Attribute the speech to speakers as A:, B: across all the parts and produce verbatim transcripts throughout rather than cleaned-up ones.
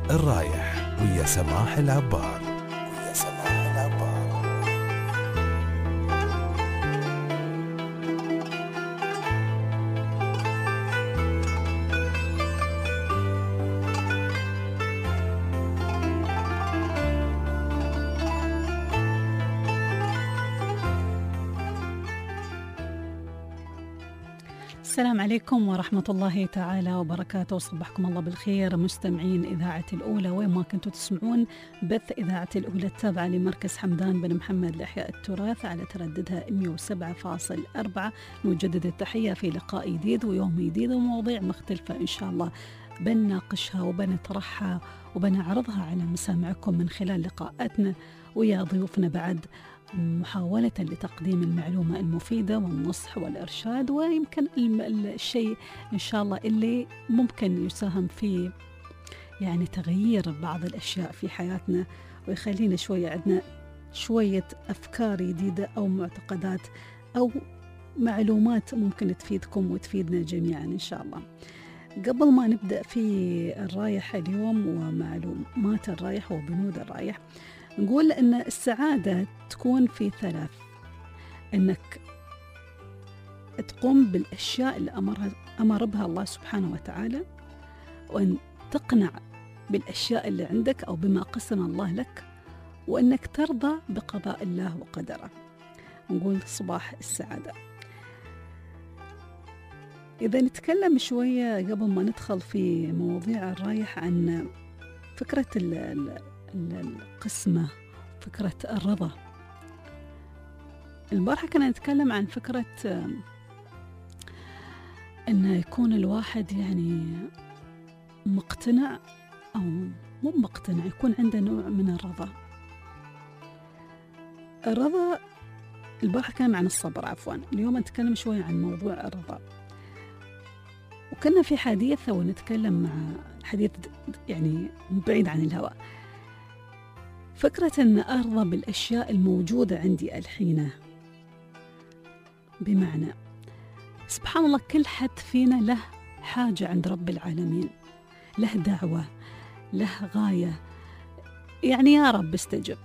A: الرايح ويا سماح العبار ويا سماح العبار.
B: السلام عليكم ورحمة الله تعالى وبركاته. صبحكم الله بالخير مستمعين إذاعة الأولى وين ما كنتوا تسمعون بث إذاعة الأولى التابعة لمركز حمدان بن محمد لإحياء التراث على ترددها مئة وسبعة فاصلة أربعة. نجدد التحية في لقاء جديد ويوم جديد ومواضيع مختلفة إن شاء الله بنناقشها وبنطرحها وبنعرضها على مسامعكم من خلال لقاءاتنا ويا ضيوفنا بعد، محاولة لتقديم المعلومة المفيدة والنصح والإرشاد، ويمكن الشيء إن شاء الله اللي ممكن يساهم في يعني تغيير بعض الأشياء في حياتنا ويخلينا شوية عندنا شوية أفكار جديدة أو معتقدات أو معلومات ممكن تفيدكم وتفيدنا جميعا إن شاء الله. قبل ما نبدأ في الرايح اليوم ومعلومات الرايح وبنود الرايح، نقول أن السعادة تكون في ثلاث: أنك تقوم بالأشياء اللي أمرها أمر بها الله سبحانه وتعالى، وأن تقنع بالأشياء اللي عندك أو بما قسم الله لك، وأنك ترضى بقضاء الله وقدره. نقول صباح السعادة. إذا نتكلم شوية قبل ما ندخل في مواضيع الرايح عن فكرة ال القسمة، فكرة الرضا. البارحة كنا نتكلم عن فكرة أن يكون الواحد يعني مقتنع أو مو مقتنع، يكون عنده نوع من الرضا. الرضا البارحة كان عن الصبر، عفوا اليوم نتكلم شوية عن موضوع الرضا. وكنا في حديث ونتكلم مع حديث يعني بعيد عن الهواء، فكرة أن أرضى بالأشياء الموجودة عندي الحين. بمعنى سبحان الله كل حد فينا له حاجة عند رب العالمين، له دعوة، له غاية، يعني يا رب استجب.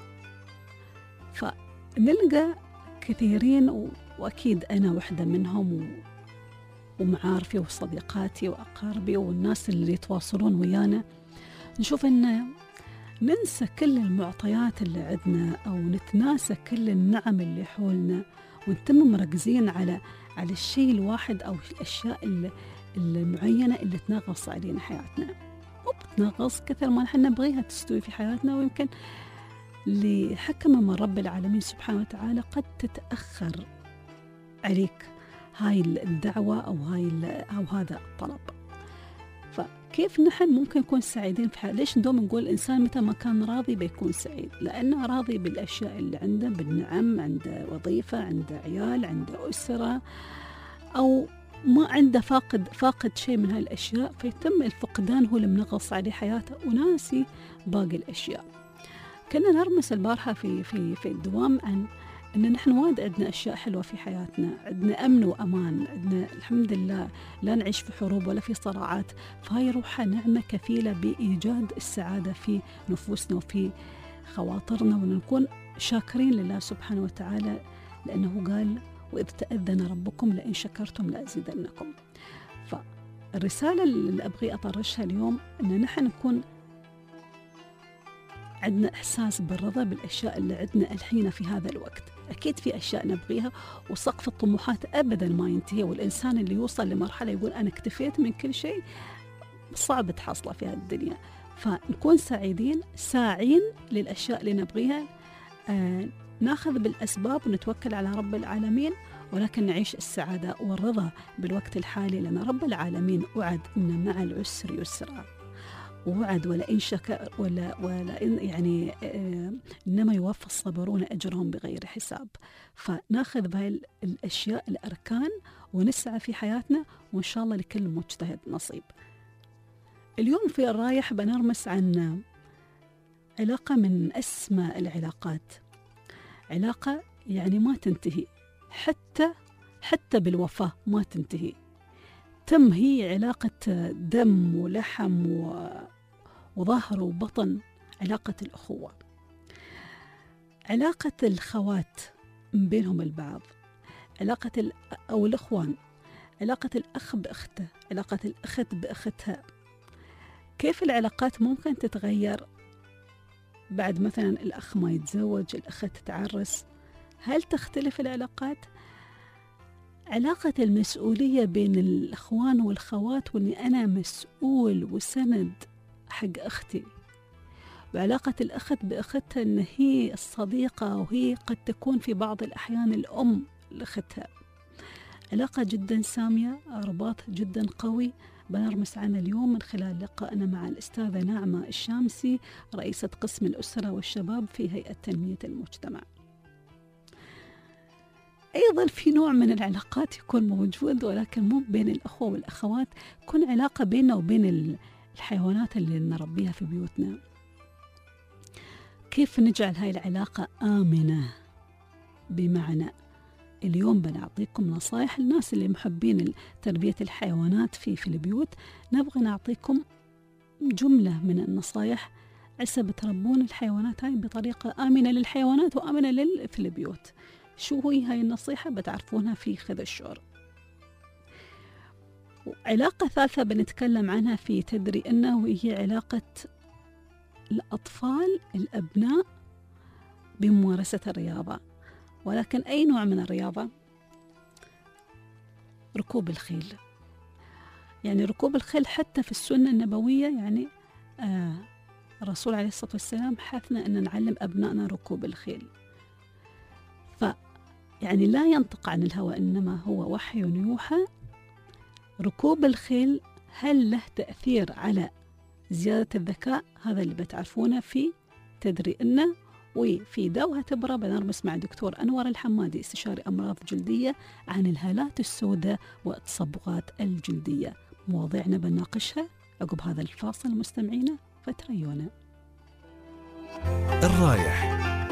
B: فنلقى كثيرين وأكيد أنا واحدة منهم ومعارفي وصديقاتي وأقاربي والناس اللي يتواصلون ويانا، نشوف أن ننسى كل المعطيات اللي عندنا أو نتناسى كل النعم اللي حولنا ونتم مركزين على على الشيء الواحد أو الأشياء المعينة اللي تنغص علينا حياتنا. مو بتنغص كثر ما نحن نبغيها تستوي في حياتنا، ويمكن لحكمة من رب العالمين سبحانه وتعالى قد تتأخر عليك هاي الدعوة أو هاي أو هذا الطلب. فكيف نحن ممكن نكون سعيدين في حياتنا؟ ليش ندوم نقول الإنسان متى ما كان راضي بيكون سعيد؟ لأنه راضي بالأشياء اللي عنده، بالنعم، عنده وظيفة، عنده عيال، عنده أسرة، أو ما عنده فاقد فاقد شيء من هاي الأشياء، فيتم الفقدان هو اللي منغص عليه حياته وناسي باقي الأشياء. كنا نرمس البارحة في في في الدوام عن إن نحن وايد عندنا أشياء حلوة في حياتنا، عندنا أمن وأمان، عندنا الحمد لله لا نعيش في حروب ولا في صراعات، فهاي روحها نعمة كفيلة بإيجاد السعادة في نفوسنا وفي خواطرنا، ونكون شاكرين لله سبحانه وتعالى، لأنه قال وإذ تأذن ربكم لئن شكرتم لأزيدنكم. فالرسالة اللي أبغي أطرشها اليوم إن نحن نكون عندنا إحساس بالرضا بالأشياء اللي عندنا الحين في هذا الوقت. أكيد في أشياء نبغيها وسقف الطموحات أبدا ما ينتهي، والإنسان اللي يوصل لمرحلة يقول أنا اكتفيت من كل شيء صعب تحصله في هذه الدنيا. فنكون سعيدين ساعين للأشياء اللي نبغيها، آه ناخذ بالأسباب ونتوكل على رب العالمين، ولكن نعيش السعادة والرضا بالوقت الحالي، لأن رب العالمين وعد إن مع العسر يسرا، ووعد ولئن شكر ولا ولئن يعني آه إنما يوفى الصابرون أجرهم بغير حساب. فناخذ بهاي الأشياء الأركان ونسعى في حياتنا، وإن شاء الله لكل مجتهد نصيب. اليوم في الرايح بنرمس عن علاقة من أسمى العلاقات، علاقة يعني ما تنتهي، حتى حتى بالوفاة ما تنتهي، تم هي علاقة دم ولحم و... وظاهر وبطن علاقة الأخوة، علاقة الخوات بينهم البعض، علاقة ال أو الإخوان، علاقة الأخ بأخته، علاقة الأخت بأختها. كيف العلاقات ممكن تتغير بعد مثلا الأخ ما يتزوج، الأخت تتعرس؟ هل تختلف العلاقات؟ علاقة المسؤولية بين الأخوان والخوات، وأني أنا مسؤول وسند حق أختي، وعلاقة الأخت بأختها أن هي الصديقة، وهي قد تكون في بعض الأحيان الأم لأختها. علاقة جدا سامية، رباط جدا قوي، بنرمس عنه اليوم من خلال لقائنا مع الأستاذة ناعمة الشامسي، رئيسة قسم الأسرة والشباب في هيئة تنمية المجتمع. أيضا في نوع من العلاقات يكون موجود، ولكن مو بين الأخوة والأخوات، يكون علاقة بيننا وبين الحيوانات اللي نربيها في بيوتنا. كيف نجعل هاي العلاقة آمنة؟ بمعنى اليوم بنعطيكم نصائح الناس اللي محبين تربية الحيوانات في في البيوت. نبغى نعطيكم جملة من النصائح عسى بتربون الحيوانات هاي بطريقة آمنة للحيوانات وآمنة لل في البيوت. شو هي هاي النصيحة؟ بتعرفونها في خذ الشعر. علاقة ثالثة بنتكلم عنها في تدري إنه، وهي علاقة الأطفال الأبناء بممارسة الرياضة، ولكن أي نوع من الرياضة؟ ركوب الخيل. يعني ركوب الخيل حتى في السنة النبوية، يعني آه الرسول عليه الصلاة والسلام حثنا أن نعلم أبنائنا ركوب الخيل. ف يعني لا ينطق عن الهوى، إنما هو وحي يوحى. ركوب الخيل هل له تأثير على زيادة الذكاء؟ هذا اللي بتعرفونه في تدري إنه. وفي دوها تبرى بنرمس مع دكتور أنور الحمادي، استشاري أمراض جلدية، عن الهالات السوداء والتصبغات الجلدية. مواضيعنا بنناقشها عقب هذا الفاصل مستمعينا، فتريونا.
A: الرايح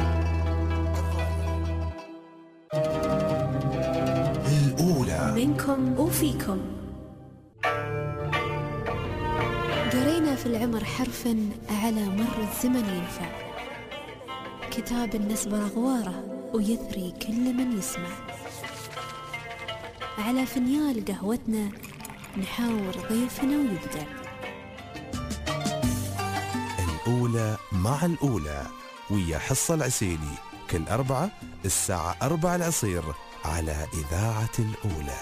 A: الأولى
C: منكم وفيكم. قرينا في العمر حرفا على مر الزمن ينفع، كتاب النسبة غواره ويثري كل من يسمع. على فنيال قهوتنا نحاور ضيفنا ويبدع.
A: الأولى مع الأولى ويا حصة العسيلي، كل أربعة الساعة أربعة العصير على إذاعة الأولى.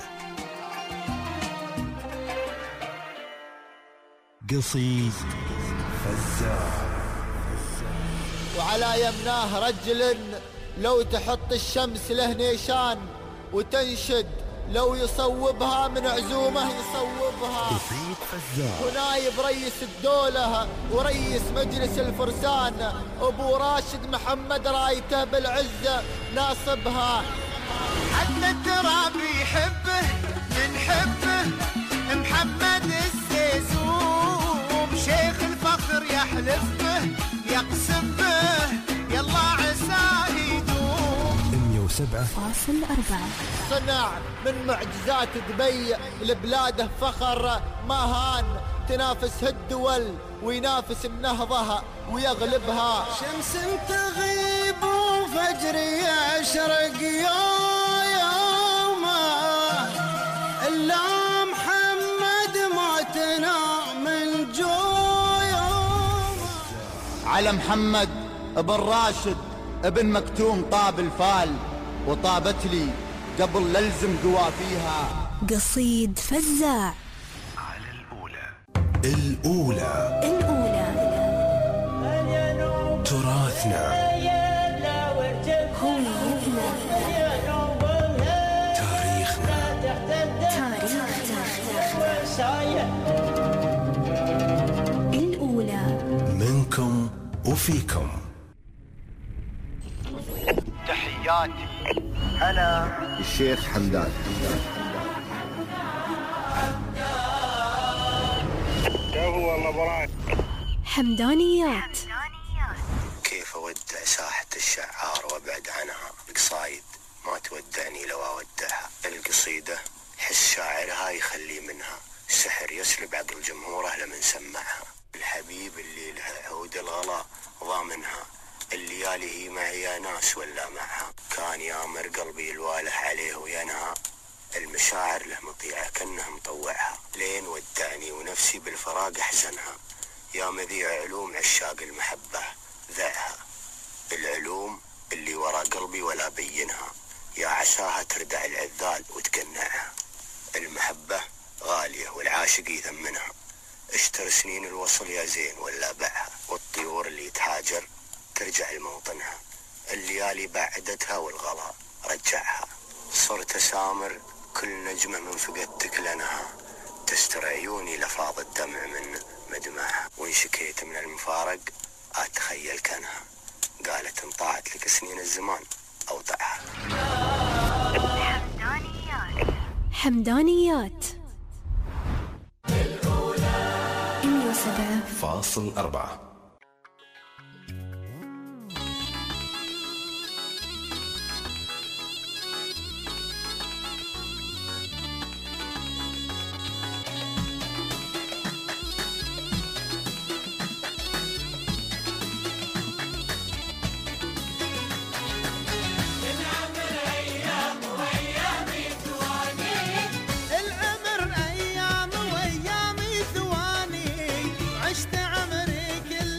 A: قصيد فزاع.
D: وعلى يمناه رجل لو تحط الشمس له نيشان، وتنشد لو يصوبها من عزومه يصوبها.
A: قصيد فزاع.
D: ونايب رئيس الدولة ورئيس مجلس الفرسان أبو راشد محمد رايته بالعزة ناصبها.
E: حتى التراب يحبه من حبه محمد السيسوم، شيخ الفخر يحلف به يقسم به يلا عساه يدوم.
A: مية وسبعة
C: فاصل أربعة.
D: صنع من معجزات دبي لبلاده فخر، ما هان تنافس الدول وينافس النهضة ويغلبها.
E: شمس تغيب وفجر يشرق يومه، إلا محمد معتنا من جويومه.
D: على محمد ابن راشد ابن مكتوم طاب الفال، وطابت لي قبل للزم قوافيها.
C: قصيد فزاع.
A: على الأولى. الأولى
C: الأولى
A: تراثنا،
C: هويتنا،
A: تاريخنا،
C: تاريخنا. الأولى
A: منكم وفيكم.
D: تحياتي أنا الشيخ حمدان.
C: حمدانيات.
F: كيف أودع ساحة الشعار وأبعد عنها؟ القصايد ما تودعني لو أودعها. القصيدة حس شاعرها يخلي منها سحر يسلب عقل جمهوره لمن سمعها. الحبيب اللي الغلا ضامنها، الليالي هي معي يا ناس ولا معها، كان يامر قلبي الواله عليه وينهى، المشاعر له مطيعة كأنه مطوعها، لين ودعني ونفسي بالفراق أحزنها، يا مذيع علوم عشاق المحبة ذعها، العلوم اللي ورا قلبي ولا بينها، يا عساها تردع العذال وتقنعها، المحبة غالية والعاشق يثمنها، اشتر سنين الوصل يا زين ولا بعها، والطيور اللي تهاجر ترجع لموطنها، الليالي بعدتها والغلا رجعها، صرت سامر كل نجمة من فقدتك لنها، تستر عيوني لفاض الدمع من مدمعها، وإن شكيت من المفارق أتخيل كانها، قالت إن طاعت لك سنين الزمان أوضعها.
C: حمدانيات حمدانيات مية وسبعة
A: فاصل أربعة.
E: العمر أيام وأيام ثواني، عشت عمري كل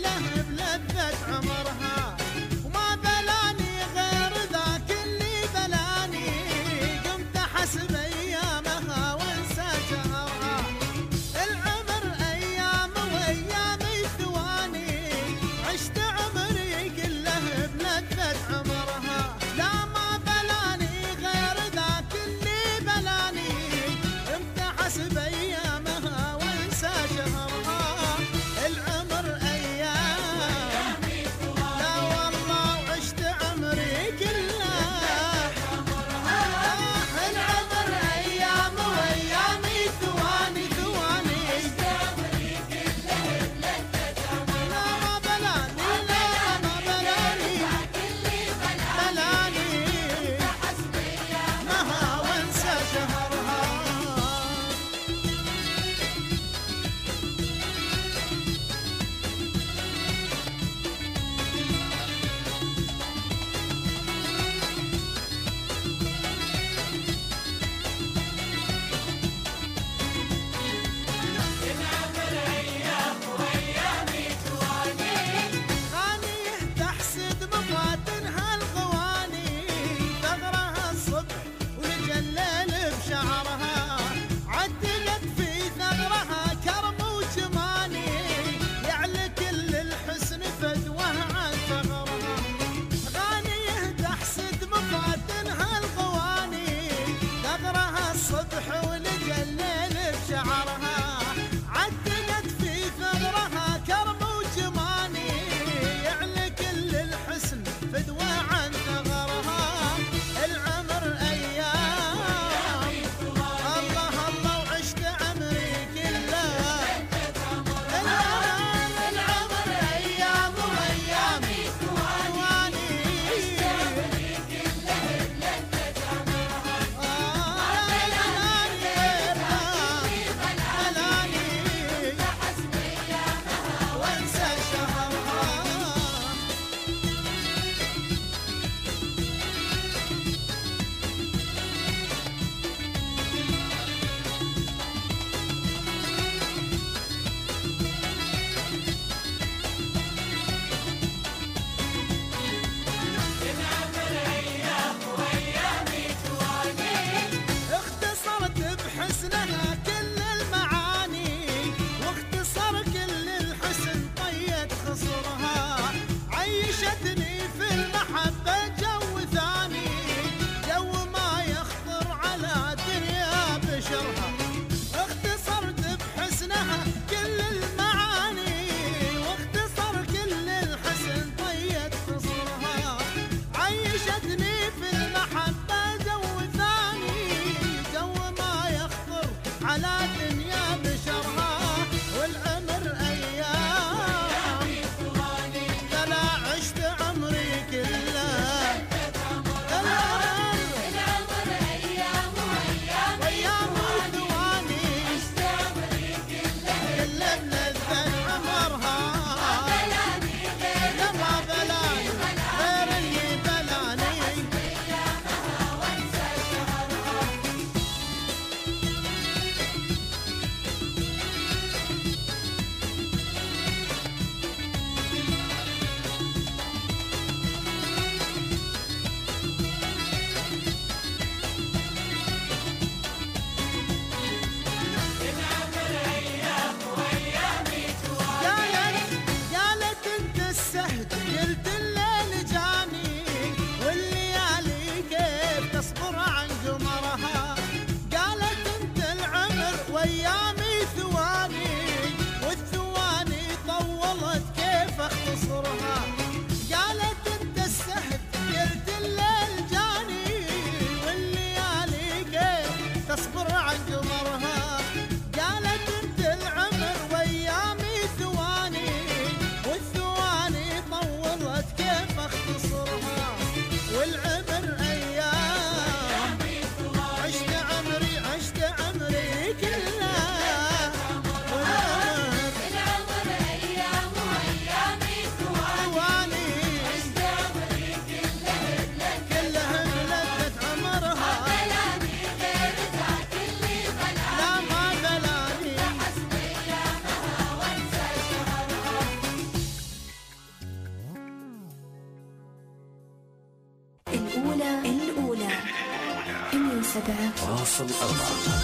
C: وسبعة
A: فاصل أربعة.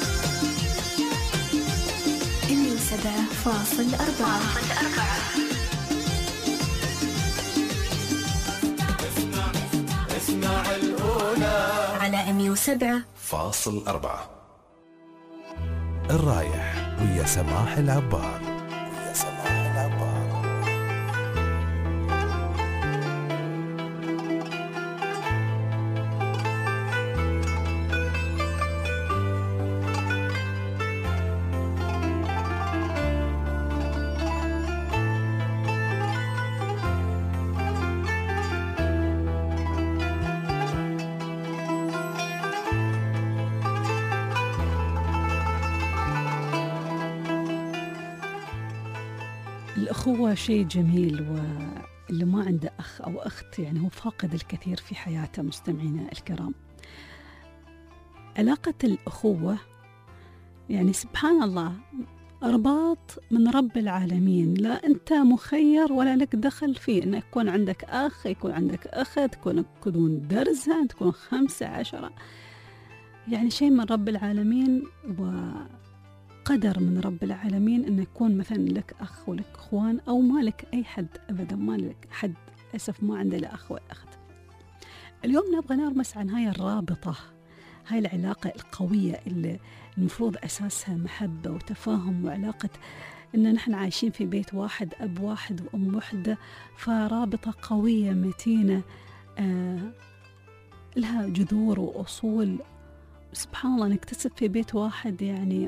C: مية وسبعة فاصل أربعة.
A: اسمع الأولى
C: على مية وسبعة
A: فاصل أربعة. الرايح ويا سماح العبار. ويا سماح العبار.
B: الأخوة شيء جميل، واللي ما عنده أخ أو أخت يعني هو فاقد الكثير في حياته. مستمعينا الكرام، علاقة الأخوة يعني سبحان الله رباط من رب العالمين، لا أنت مخير ولا لك دخل فيه أن يكون عندك أخ، يكون عندك أخت، تكون تكون درزة، تكون خمسة عشرة، يعني شيء من رب العالمين وقدر من رب العالمين أن يكون مثلا لك أخ ولك أخوان، أو ما لك أي حد أبدا، ما لك حد للأسف ما عنده لا أخ ولا أخت. اليوم نبغى نرمس عن هاي الرابطة، هاي العلاقة القوية اللي المفروض أساسها محبة وتفاهم، وعلاقة إن نحن عايشين في بيت واحد، أب واحد وأم واحدة، فرابطة قوية متينة آه لها جذور وأصول. سبحان الله نكتسب في بيت واحد يعني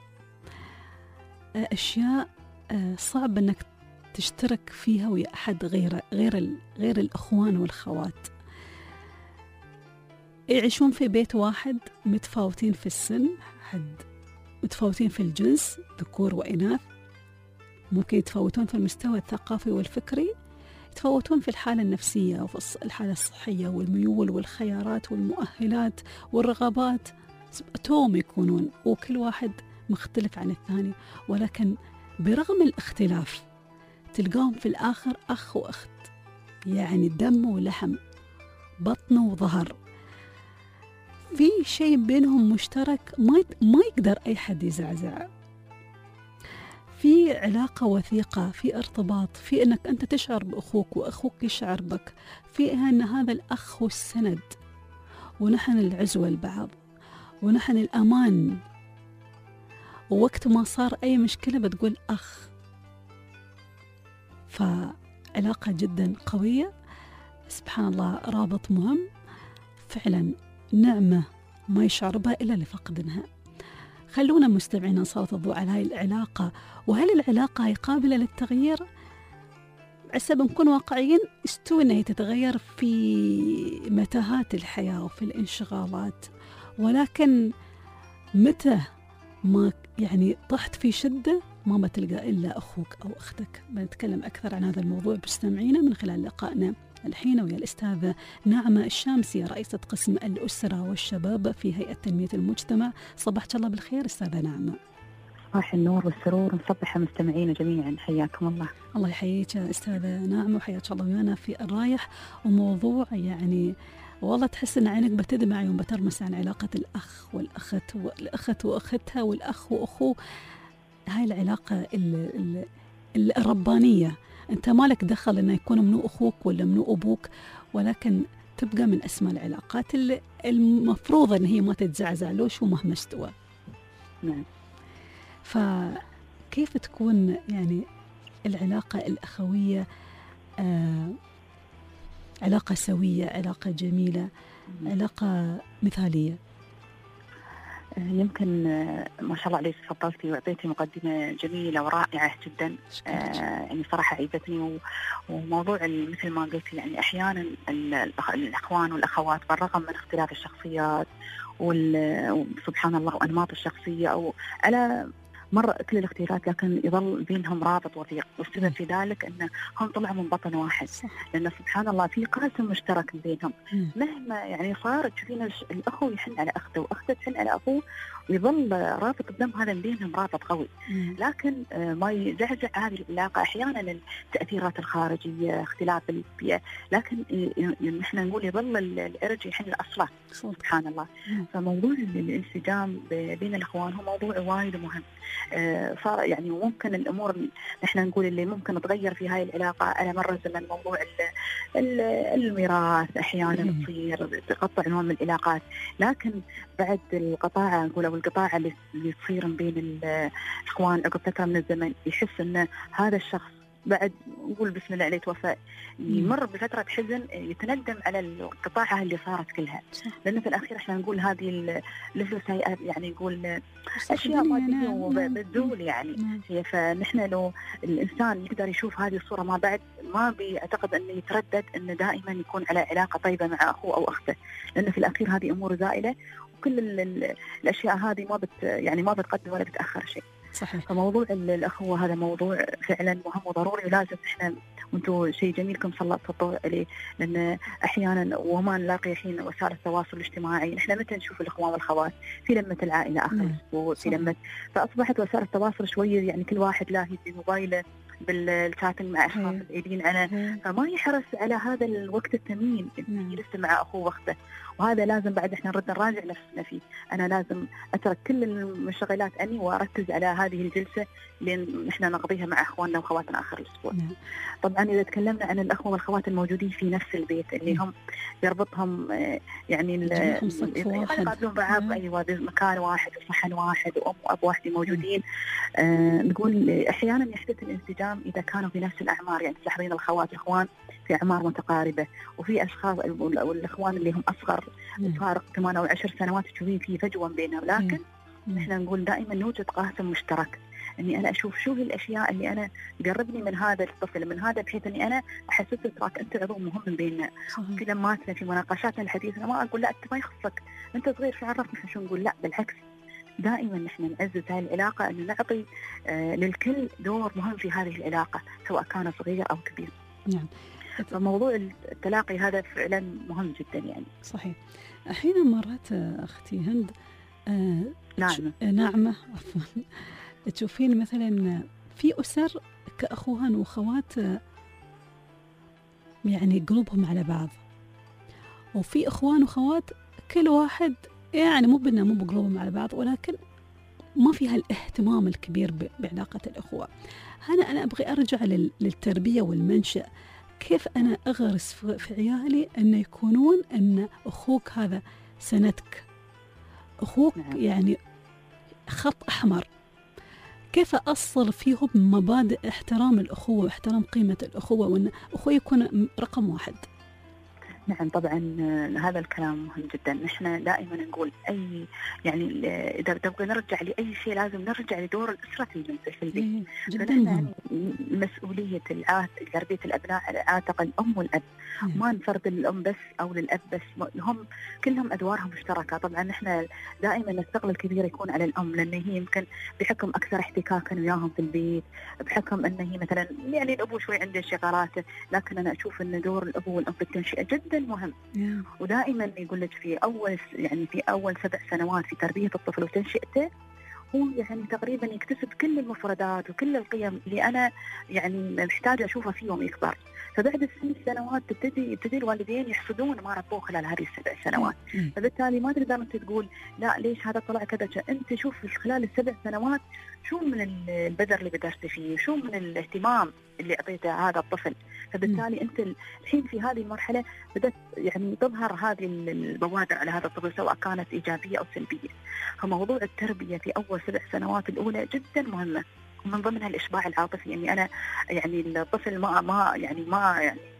B: آه أشياء آه صعب إنك تشترك فيها ويا أحد غير غير غير الأخوان والخوات. يعيشون في بيت واحد، متفاوتين في السن، حد متفاوتين في الجنس ذكور وإناث، ممكن يتفاوتون في المستوى الثقافي والفكري، يتفاوتون في الحالة النفسية وفي الحالة الصحية والميول والخيارات والمؤهلات والرغبات، توم يكونون وكل واحد مختلف عن الثاني، ولكن برغم الاختلاف تلقاهم في الآخر أخ وأخت، يعني دم ولحم، بطن وظهر، في شيء بينهم مشترك ما ما يقدر أي حد يزعزع، في علاقة وثيقة، في ارتباط، في أنك أنت تشعر بأخوك وأخوك يشعر بك، في أن هذا الأخ هو السند، ونحن العزوة لبعض، ونحن الأمان، ووقت ما صار أي مشكلة بتقول أخ. فعلاقة جدا قوية، سبحان الله رابط مهم فعلا، نعمة ما يشعر بها إلا لفقدنها. خلونا مستمعين نسلط الضوء على هاي العلاقة، وهل العلاقة هي قابلة للتغيير؟ عسى بنكون واقعيين، استوى أنها تتغير في متاهات الحياة وفي الانشغالات، ولكن متى ما يعني طحت في شدة ما بتلقى إلا أخوك أو أختك. بنتكلم أكثر عن هذا الموضوع مستمعينا من خلال لقائنا الحين ويا الأستاذة ناعمة الشامسي، رئيسة قسم الأسرة والشباب في هيئة تنمية المجتمع. صباحك الله بالخير أستاذة ناعمة.
G: صباح النور والسرور، مصبحة مستمعينا جميعا، حياكم الله.
B: الله يحييك أستاذة ناعمة، وحياك الله ويانا في الرايح، وموضوع يعني والله تحس أن عينك بتدمع يوم بترمس عن علاقة الأخ والأخت والأخت وأختها والأخ وأخوه. هاي العلاقة الربانية، أنت مالك دخل أنه يكون منو أخوك ولا منو أبوك، ولكن تبقى من أسمى العلاقات اللي المفروض أن هي ما تتزعزع لوش ومهما استوى.
G: نعم.
B: فكيف تكون يعني العلاقة الأخوية آه علاقة سوية، علاقة جميلة، علاقة مثالية؟
G: يمكن ما شاء الله عليك تفضلتي وعطيتي مقدمة جميلة ورائعة جدا، آه يعني صراحة عجبتني. وموضوع مثل ما قلتي يعني أحيانا الأخوان والأخوات بالرغم من اختلاف الشخصيات وسبحان الله وأنماط الشخصية أو على مر كل الاختيارات لكن يظل بينهم رابط وثيق، والسبب في ذلك أن هم طلعوا من بطن واحد. صح. لأن سبحان الله في قاسم مشترك بينهم. م. مهما يعني صار تشوفين الأخو يحن على أخته وأخته تحن على أخوه، ويظل رابط الدم هذا بينهم رابط قوي. م. لكن ما يزعزع هذه العلاقة أحيانا التأثيرات الخارجية، اختلاف البيئة، لكن نحن نقول يظل العرج يحن لأصله. سبحان الله. م. فموضوع الانسجام بين الأخوان هو موضوع وايد مهم. صار يعني ممكن الأمور نحن نقول اللي ممكن تغير في هاي العلاقة على مر الزمن، موضوع الميراث أحيانا تصير تقطع نوع من العلاقات، لكن بعد القطاع نقول أو القطاع اللي تصير بين الإخوان عقب فترة من الزمن، يحس أن هذا الشخص بعد نقول بسم الله عليه توفى، يمر بفترة حزن، يتندم على القطاعة اللي صارت كلها. لأنه في الأخير احنا نقول هذه الفلوس هي يعني نقول أشياء مادية وبتزول يعني. فنحن لو الإنسان يقدر يشوف هذه الصورة ما بعد، ما بيعتقد أنه يتردد أنه دائما يكون على علاقة طيبة مع أخوه أو أخته، لأنه في الأخير هذه أمور زائلة، وكل الأشياء هذه ما بت يعني ما بتقدم ولا بتأخر شيء. صحيح. فموضوع الأخوة هذا موضوع فعلا مهم وضروري، ولازم إحنا وأنتم شيء جميلكم سلطتوا الضوء عليه، لأن أحيانا وما نلاقي الحين وسائل التواصل الاجتماعي، إحنا متى نشوف الإخوان والأخوات في لمة العائلة آخر الأسبوع، في لمة، فأصبحت وسائل التواصل شوية يعني كل واحد لاهي بموبايله بالشاتنج مع أشخاص بعيدين عنه، فما يحرص على هذا الوقت الثمين اللي يجلس مع أخوه وأخته. وهذا لازم بعد احنا نرد نراجع نفسنا فيه. أنا لازم أترك كل المشغلات عني وأركز على هذه الجلسة اللي احنا نقضيها مع أخواننا وأخواتنا آخر الأسبوع. نعم. طبعا إذا تكلمنا عن الأخوة والأخوات الموجودين في نفس البيت اللي هم يربطهم يعني يقابلون بعض أيوة بمكان واحد وصحن واحد وأم وأب واحد موجودين. آه نقول أحيانا يحدث الانسجام إذا كانوا في نفس الأعمار، يعني تلاحظين الأخوات الأخوان في أعمار متقاربة، وفي أشخاص والأخوان اللي هم أصغر فارق ثمان أو عشر سنوات تشوفين في فجوة بينهم، لكن نحن نقول دائما يوجد قاسم مشترك، اني انا اشوف شو هي الاشياء اللي انا تقربني من هذا الطفل من هذا، بحيث اني انا احسسه تراك انت عضو مهم بيننا. في لماتنا في مناقشاتنا الحديثه ما اقول لا انت ما يخصك انت صغير شو عرفني شو نقول، لا بالعكس دائما نحن نعزز هذه العلاقه، انه نعطي آه للكل دور مهم في هذه العلاقه سواء كان صغير او كبير. نعم. فموضوع التلاقي هذا فعلا مهم جدا يعني.
B: صحيح. أحيانا مرات أختي هند آه
G: نعمة
B: نعمة عفوا تشوفين مثلا في أسر كأخوان وأخوات يعني قلوبهم على بعض، وفي أخوان وأخوات كل واحد يعني مو بنا مو بقلوبهم على بعض، ولكن ما فيها الاهتمام الكبير بعلاقة الأخوة. هنا أنا أبغي أرجع للتربية والمنشأ، كيف أنا أغرس في عيالي أن يكونون أن أخوك هذا سندك، أخوك نعم. يعني خط أحمر، كيف أصل فيهم مبادئ احترام الأخوة واحترام قيمة الأخوة، وأن أخوي يكون رقم واحد.
G: نعم طبعا هذا الكلام مهم جدا. نحن دائما نقول أي يعني إذا تبغى نرجع لأي شيء لازم نرجع لدور الأسرة في المنزل في البيت. فنحن يعني مسؤولية تربية الأبناء على عاتق الأم والأب، مم. ما نفرض للأم بس أو للأب بس، هم كلهم أدوارهم مشتركة. طبعا نحن دائما الثقل الكبير يكون على الأم، لأن هي يمكن بحكم أكثر احتكاكا وياهم في البيت، بحكم أن هي مثلا يعني الأبو شوي عنده شغالاته، لكن أنا أشوف أن دور الأبو والأم في التنشئة جدا مهم. yeah. ودائما يقول لك في أول يعني في أول سبع سنوات في تربية الطفل وتنشئته هو يعني تقريبا يكتسب كل المفردات وكل القيم اللي أنا يعني محتاجة أشوفها فيهم يكبر. فبعد الست سنوات تبتدي يبتدي الوالدين يحسدون ما ربوه خلال هذه السبع سنوات. yeah. فبالتالي ما تقدر أنت تقول لا ليش هذا طلع كذا، أنت شوف خلال السبع سنوات شو من البذر اللي بدرت فيه، شو من الاهتمام اللي أعطيته هذا الطفل. فبالتالي أنت الحين في هذه المرحلة بدأت يعني تظهر هذه البوادر على هذا الطفل سواء كانت إيجابية أو سلبية. فموضوع التربية في أول سبع سنوات الأولى جدا مهمة، ومن ضمنها الإشباع العاطفي. يعني أنا يعني الطفل ما ما يعني ما يعني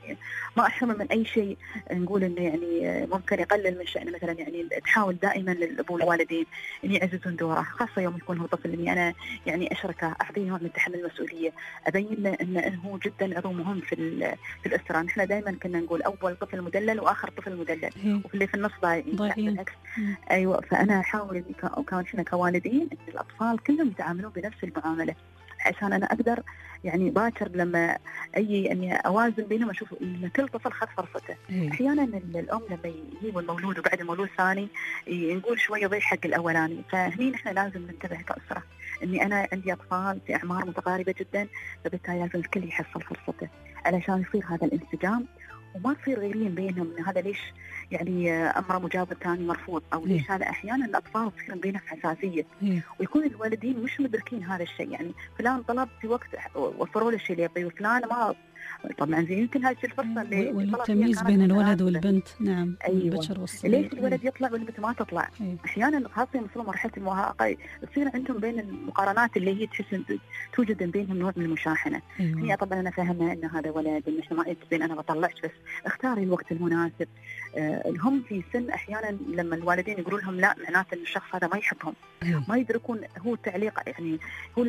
G: يعني ما أحرم من أي شيء نقول إنه يعني ممكن يقلل من شأنه. مثلا يعني تحاول دائما الأبو والوالدين إن يعززون دوره، خاصة يوم يكون هو طفل، إني أنا يعني أشركه، أعطيه نوع من تحمل المسؤولية، أبين له إنه هو جدا عضو مهم في في الأسرة. نحن دائما كنا نقول أول طفل مدلل وآخر طفل مدلل، وفي اللي في النص ضايعين. أيوة، فأنا أحاول إني كمان إحنا كوالدين إن الأطفال كلهم يتعاملون بنفس المعاملة، عشان أنا أقدر يعني باكر لما أي أني أوازن بينهم، أشوف إن كل طفل خذ فرصته. أحيانا الأم لما يجيب المولود وبعد المولود ثاني نقول شوية ضيع حق الأولاني، فهني نحن لازم ننتبه كأسرة إني أنا عندي أطفال في أعمار متقاربة جدا، فبالتالي لازم الكل يحصل فرصته علشان يصير هذا الانسجام وما تصير غيرين بينهم إن هذا ليش يعني أمره مجاب الثاني مرفوض، أو ليش هذا. أحيانا الأطفال تصير بينهم حساسية ويكون الوالدين مش مدركين هذا الشيء، يعني فلان طلب في وقت وفروا له الشيء اللي يبيه، وفلان ما طبعا زين يمكن هذه الفرصة اللي
B: والتمييز بين الولد والبنت. نعم.
G: أيوة.
B: البشر والصغير.
G: ليش الولد يطلع والبنت ما تطلع؟ أيوة. أحيانا خاصة يوصلوا مرحلة المراهقة تصير عندهم بين المقارنات اللي هي تحس توجد بينهم نوع من المشاحنة. أيوة. هي طبعا أنا فاهمة إن هذا ولد، إن إحنا ما يتبين أنا بطلعش، بس اختاري الوقت المناسب. آه هم في سن أحيانا لما الوالدين يقولوا لهم لا، معناته إن الشخص هذا ما يحبهم. أيوة. ما يدركون هو التعليق، يعني هو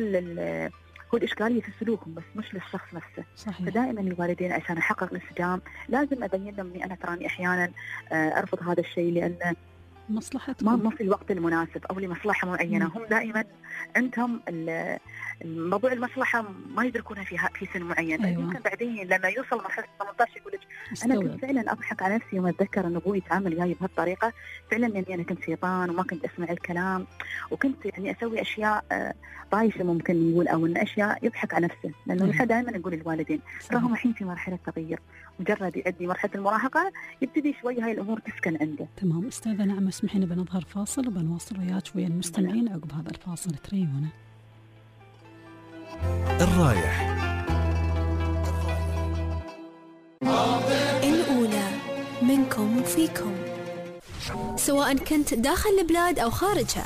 G: هو الإشكالية في سلوكهم بس مش للشخص نفسه. صحيح. فدائما الوالدين عشان أحقق الانسجام لازم أبين لهم إني أنا تراني أحيانا أرفض هذا الشيء لأن
B: مصلحتهم
G: ما ما في الوقت المناسب أو لمصلحة معينة. هم دائما عندهم الموضوع المصلحة ما يدركونها فيها في سن معين. أيوة. يمكن بعدين لما يوصل مرحلة ثمانية عشر يقول لك أنا كنت فعلا أضحك على نفسي وما أتذكر أن أبوي يتعامل وياي بهالطريقة، فعلا يعني أنا كنت شيطان وما كنت أسمع الكلام، وكنت يعني أسوي أشياء طايشة ممكن نقول، أو إن أشياء يضحك على نفسه. لأنه نحن أيوة. دائما نقول للوالدين راهم الحين في مرحلة تغيير، مجرد يعدي مرحلة المراهقة يبتدي شوي هاي الأمور تسكن عنده.
B: تمام. أستاذة نعمة اسمحينا بنظهر فاصل وبنواصل وياك ويا المستمعين عقب هذا الفاصل. تريونا
A: الرايح.
C: الأولى منكم وفيكم، سواء كنت داخل البلاد أو خارجها.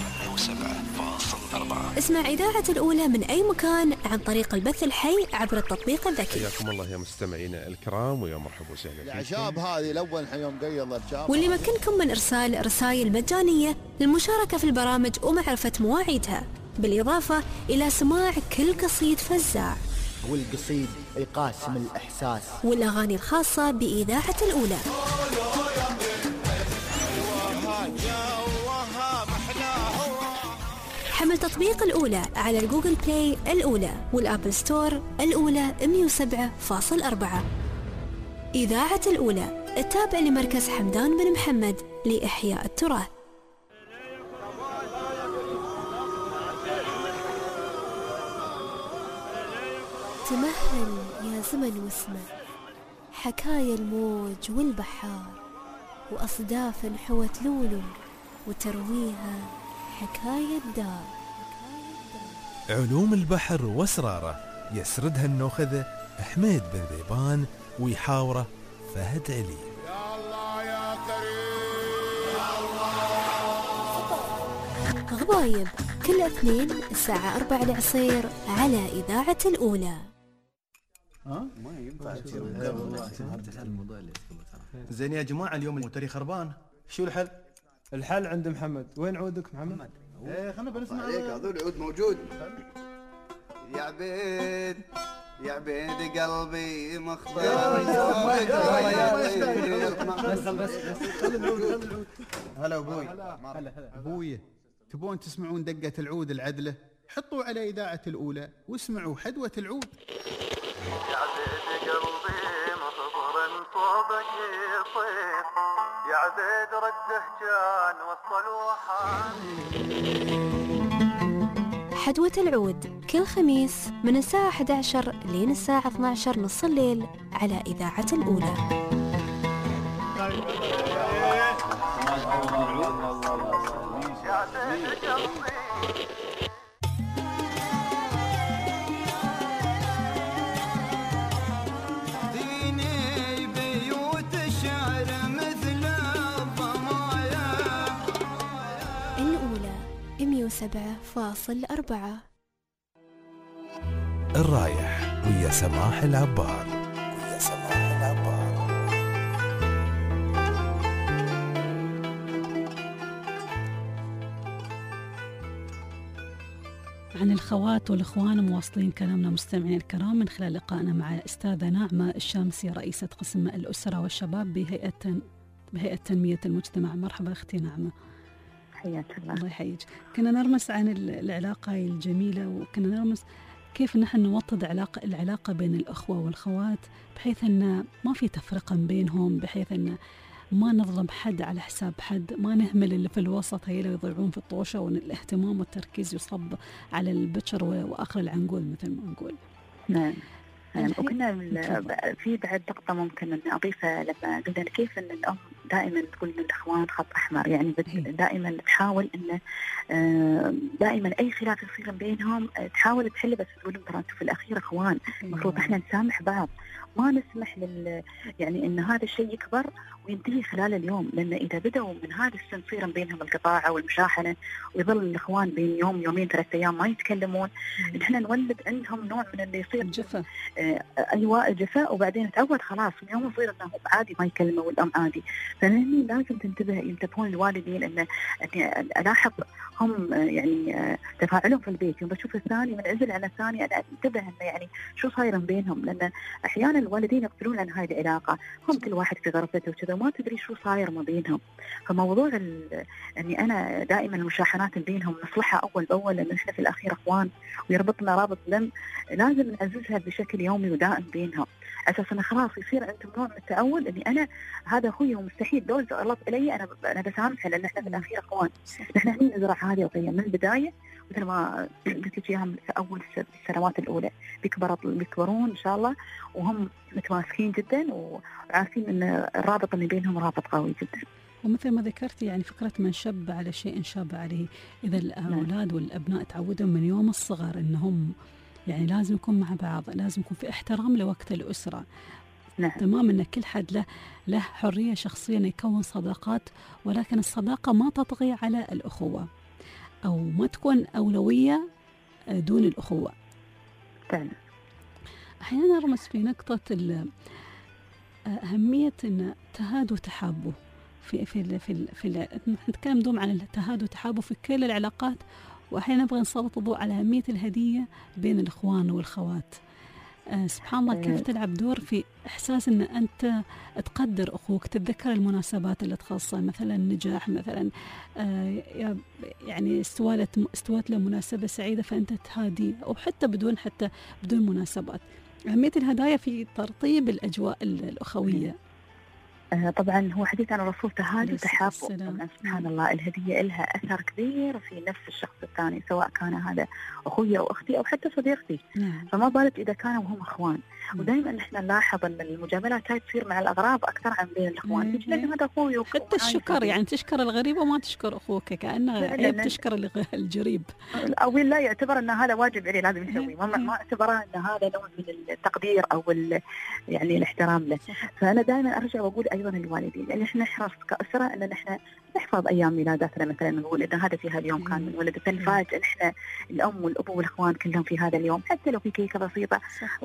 C: اسمع إذاعة الأولى من أي مكان عن طريق البث الحي عبر التطبيق الذكي.
A: حياكم الله يا مستمعينا الكرام ويا مرحبا وسهلا فيكم.
D: العشاب هذه الأول يوم قيض العشاب،
C: واللي مكنكم من إرسال رسائل مجانية للمشاركة في البرامج ومعرفة مواعيدها، بالإضافة إلى سماع كل قصيد فزاع،
D: والقصيد يقاسم الإحساس،
C: والأغاني الخاصة بإذاعة الأولى. حمل تطبيق الأولى على الجوجل بلاي الأولى والأبل ستور الأولى مئة وسبعة فاصلة أربعة. إذاعة الأولى التابع لمركز حمدان بن محمد لإحياء التراث. تمهل يا زمن واسمع حكايا الموج والبحار، وأصداف حوت لولو وترويها حكاية دار.
A: علوم البحر واسراره يسردها النوخذة حميد بن ذيبان ويحاوره فهد علي.
E: يا الله يا كريم يا الله.
C: غبايب كل اثنين الساعة أربعة العصير على إذاعة الأولى.
H: ها؟ ما ينفع زين يا جماعة، اليوم الموتري خربان، شو الحل؟
I: الحل عند محمد. وين عودك محمد؟
H: ايه خلنا بنسمع
D: عليك. هذول العود موجود. يا عبيد يا عبيد قلبي مختار.
H: بس بس بس خذ العود خذ العود. هلا ابوي. هلا هلا ابوي، تبون تسمعون دقة العود العدلة؟ حطوا على إذاعة الأولى واسمعوا حدوة العود.
J: يا عبيد قلبي مخبر صوبك يصيح، يا عبيد رده كان وصل وحان.
C: حدوة العود كل خميس من الساعة أحد عشر لين الساعة اثني عشر نص الليل على إذاعة الأولى.
J: يا عبيد قلبي.
C: مئة وسبعة فاصلة أربعة.
A: الرايح ويا سماح العبار. ويا سماح العبار.
B: الأخوات والإخوان مواصلين كلامنا مستمعين الكرام من خلال لقائنا مع الأستاذة ناعمة الشامسي رئيسة قسم الأسرة والشباب بهيئة بهيئة تنمية المجتمع. مرحبا أختي ناعمة.
G: حياك الله.
B: الله يحييك. كنا نرمس عن العلاقة الجميلة، وكنا نرمس كيف نحن نوطد علاقة العلاقة بين الأخوة والخوات بحيث أن ما في تفرقة بينهم، بحيث أن ما نظلم حد على حساب حد، ما نهمل اللي في الوسط هي اللي يضيعون في الطوشة، وأن الاهتمام والتركيز يصب على البشر وآخر العنقود مثل ما نقول.
G: نعم. نعم. وكنا في بعد نقطة ممكن أن أضيفها لما قلنا كيف أن الأم دائما تقول أن الإخوان خط أحمر، يعني دائما تحاول أن دائما أي خلاف يصير بينهم تحاول تحل، بس تقول ترى أنتم في الأخير إخوان، المفروض إحنا نسامح بعض، ما نسمح لل يعني أن هذا الشيء يكبر وينتهي خلال اليوم، لأن إذا بدأوا من هذا السن يصير بينهم القطاع والمشاحنة ويظل الإخوان بين يوم يومين ثلاث أيام ما يتكلمون، إحنا نولد عندهم نوع من اللي يصير
B: جفا.
G: آه أيوة جفاء، وبعدين تعود خلاص من يوم يصير أنهم عادي ما يكلموا والأم عادي. فهني لازم تنتبه ينتبهون الوالدين أن ألاحظ هم يعني تفاعلهم في البيت، يوم بشوف الثاني من عزل على الثاني أنا أنتبه أنه يعني شو صاير بينهم، لأن أحيانا الوالدين يقفلون عن هاي العلاقة، هم كل واحد في غرفته وكذا ما تدري شو صاير ما بينهم. فموضوع أني أنا دائما المشاحنات بينهم نصلحها أول بأول، لأن إحنا في الأخير أخوان ويربطنا رابط دم، لازم نعززها بشكل يومي ودائم بينهم، أساس أنه خلاص يصير عندهم نوع من التأول أني أنا هذا أخوي ومستحيل دول غلط إلي أنا أنا بسامحه، لأن إحنا في الأخير أخوان. إحنا هني نزرع هذه القيم من البداية، مثل ما قلت لك إياها في أول السنوات الأولى، بيكبر بيكبرون إن شاء الله وهم متماسكين جدا وعارفين أن الرابط اللي بينهم رابط قوي جدا.
B: ومثل ما ذكرتي يعني فكرة من شب على شيء شاب عليه، إذا الأولاد والأبناء تعودوا من يوم الصغر أنهم يعني لازم يكون مع بعض، لازم يكون في احترام لوقت الأسرة.
G: نعم.
B: تمام، أن كل حد له له حرية شخصية أن يكون صداقات، ولكن الصداقة ما تطغي على الأخوة أو ما تكون أولوية دون الأخوة.
G: فعلا.
B: أحيانا نرمس في نقطة أهمية أن تهاد وتحابوا في في في في نتكلم دوم عن التهاد وتحابوا في كل العلاقات، وأحيانا نبغى نسلط الضوء على أهمية الهدية بين الإخوان والخوات. آه سبحان الله كيف تلعب دور في إحساس أن أنت تقدر أخوك، تتذكر المناسبات اللي تخصه، مثلا نجاح مثلا آه يعني استوالت استوت له مناسبة سعيدة فأنت تهادي، أو حتى بدون حتى بدون مناسبات. أهمية الهدايا في ترطيب الأجواء الأخوية.
G: طبعا هو حديث عن الرسول تهادي وتحابوا، طبعا سبحان الله الهدية لها أثر كبير في نفس الشخص الثاني، سواء كان هذا أخوي أو أختي أو حتى صديقتي.
B: نعم.
G: فما بالك إذا كانوا هم أخوان. ودائما نحن نلاحظ أن المجاملات هاي تصير مع الأغراب أكثر عن بين الأخوان. تجي لك هذا أخوي،
B: حتى الشكر يعني تشكر الغريب وما تشكر أخوك، كأنه عيب تشكر الجريب،
G: أو لا يعتبر أن هذا واجب عليه لازم يسوي، ما ما اعتبره أن هذا نوع من التقدير أو يعني الاحترام له. فأنا دائما أرجع وأقول أيضا الوالدين يعني إحنا نحرص كأسرة أن نحن نحفظ أيام ميلاداتنا، مثلا نقول إن هذا في هذا اليوم كان من ولد، فنفاجئ نحن الأم والأبو والإخوان كلهم في هذا اليوم، حتى لو في كيكة بسيطة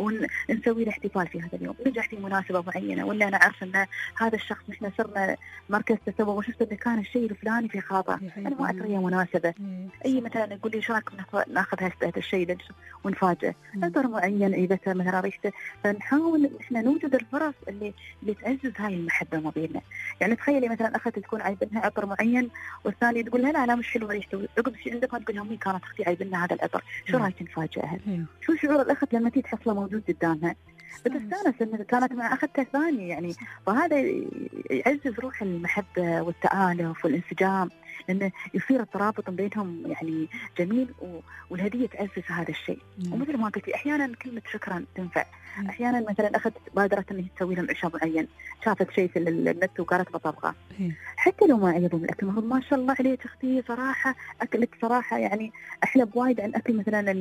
G: ونسوي له احتفال في هذا اليوم. نجح في مناسبة معينة، ولا أنا عارفة أن هذا الشخص نحن صرنا مركز تسوق وشفت إن كان الشيء الفلاني في خاطر، أنا ما أدري مناسبة أي مثلا نقول لي شراك ناخذ هذا الشيء ونفاجئ عطر معين عيبته مثلا ريحته، فنحاول إحنا نوجد الفرص اللي اللي تعزز هاي المحبة ما بيننا. يعني تخيلي مثلا أخذت تكون عيبنها عطر معين والثاني تقول لها لا لا مش حلو ريحته، عقب شيء عندك تقول لهم كانت أختي عيبنها هذا العطر، شو رايك نفاجئها؟ شو شعور الأخت لما تيجي تحصله موجود قدامها؟ بتستانس إن كانت مع أختها الثاني يعني، فهذا يعزز روح المحبة والتآلف والانسجام، لأنه يصير الترابط بينهم يعني جميل، والهدية تعزز هذا الشيء. ومثل ما قلتي أحيانا كلمة شكرا تنفع، أحيانا مثلا أخذت بادرت أنه تسوي لهم عشاء معين، شافت شيء في النت وقالت بطبخه، حتى لو ما عجبهم الأكل ما شاء الله عليك أختي صراحة أكلك صراحة يعني أحلى بوايد عن أكل مثلا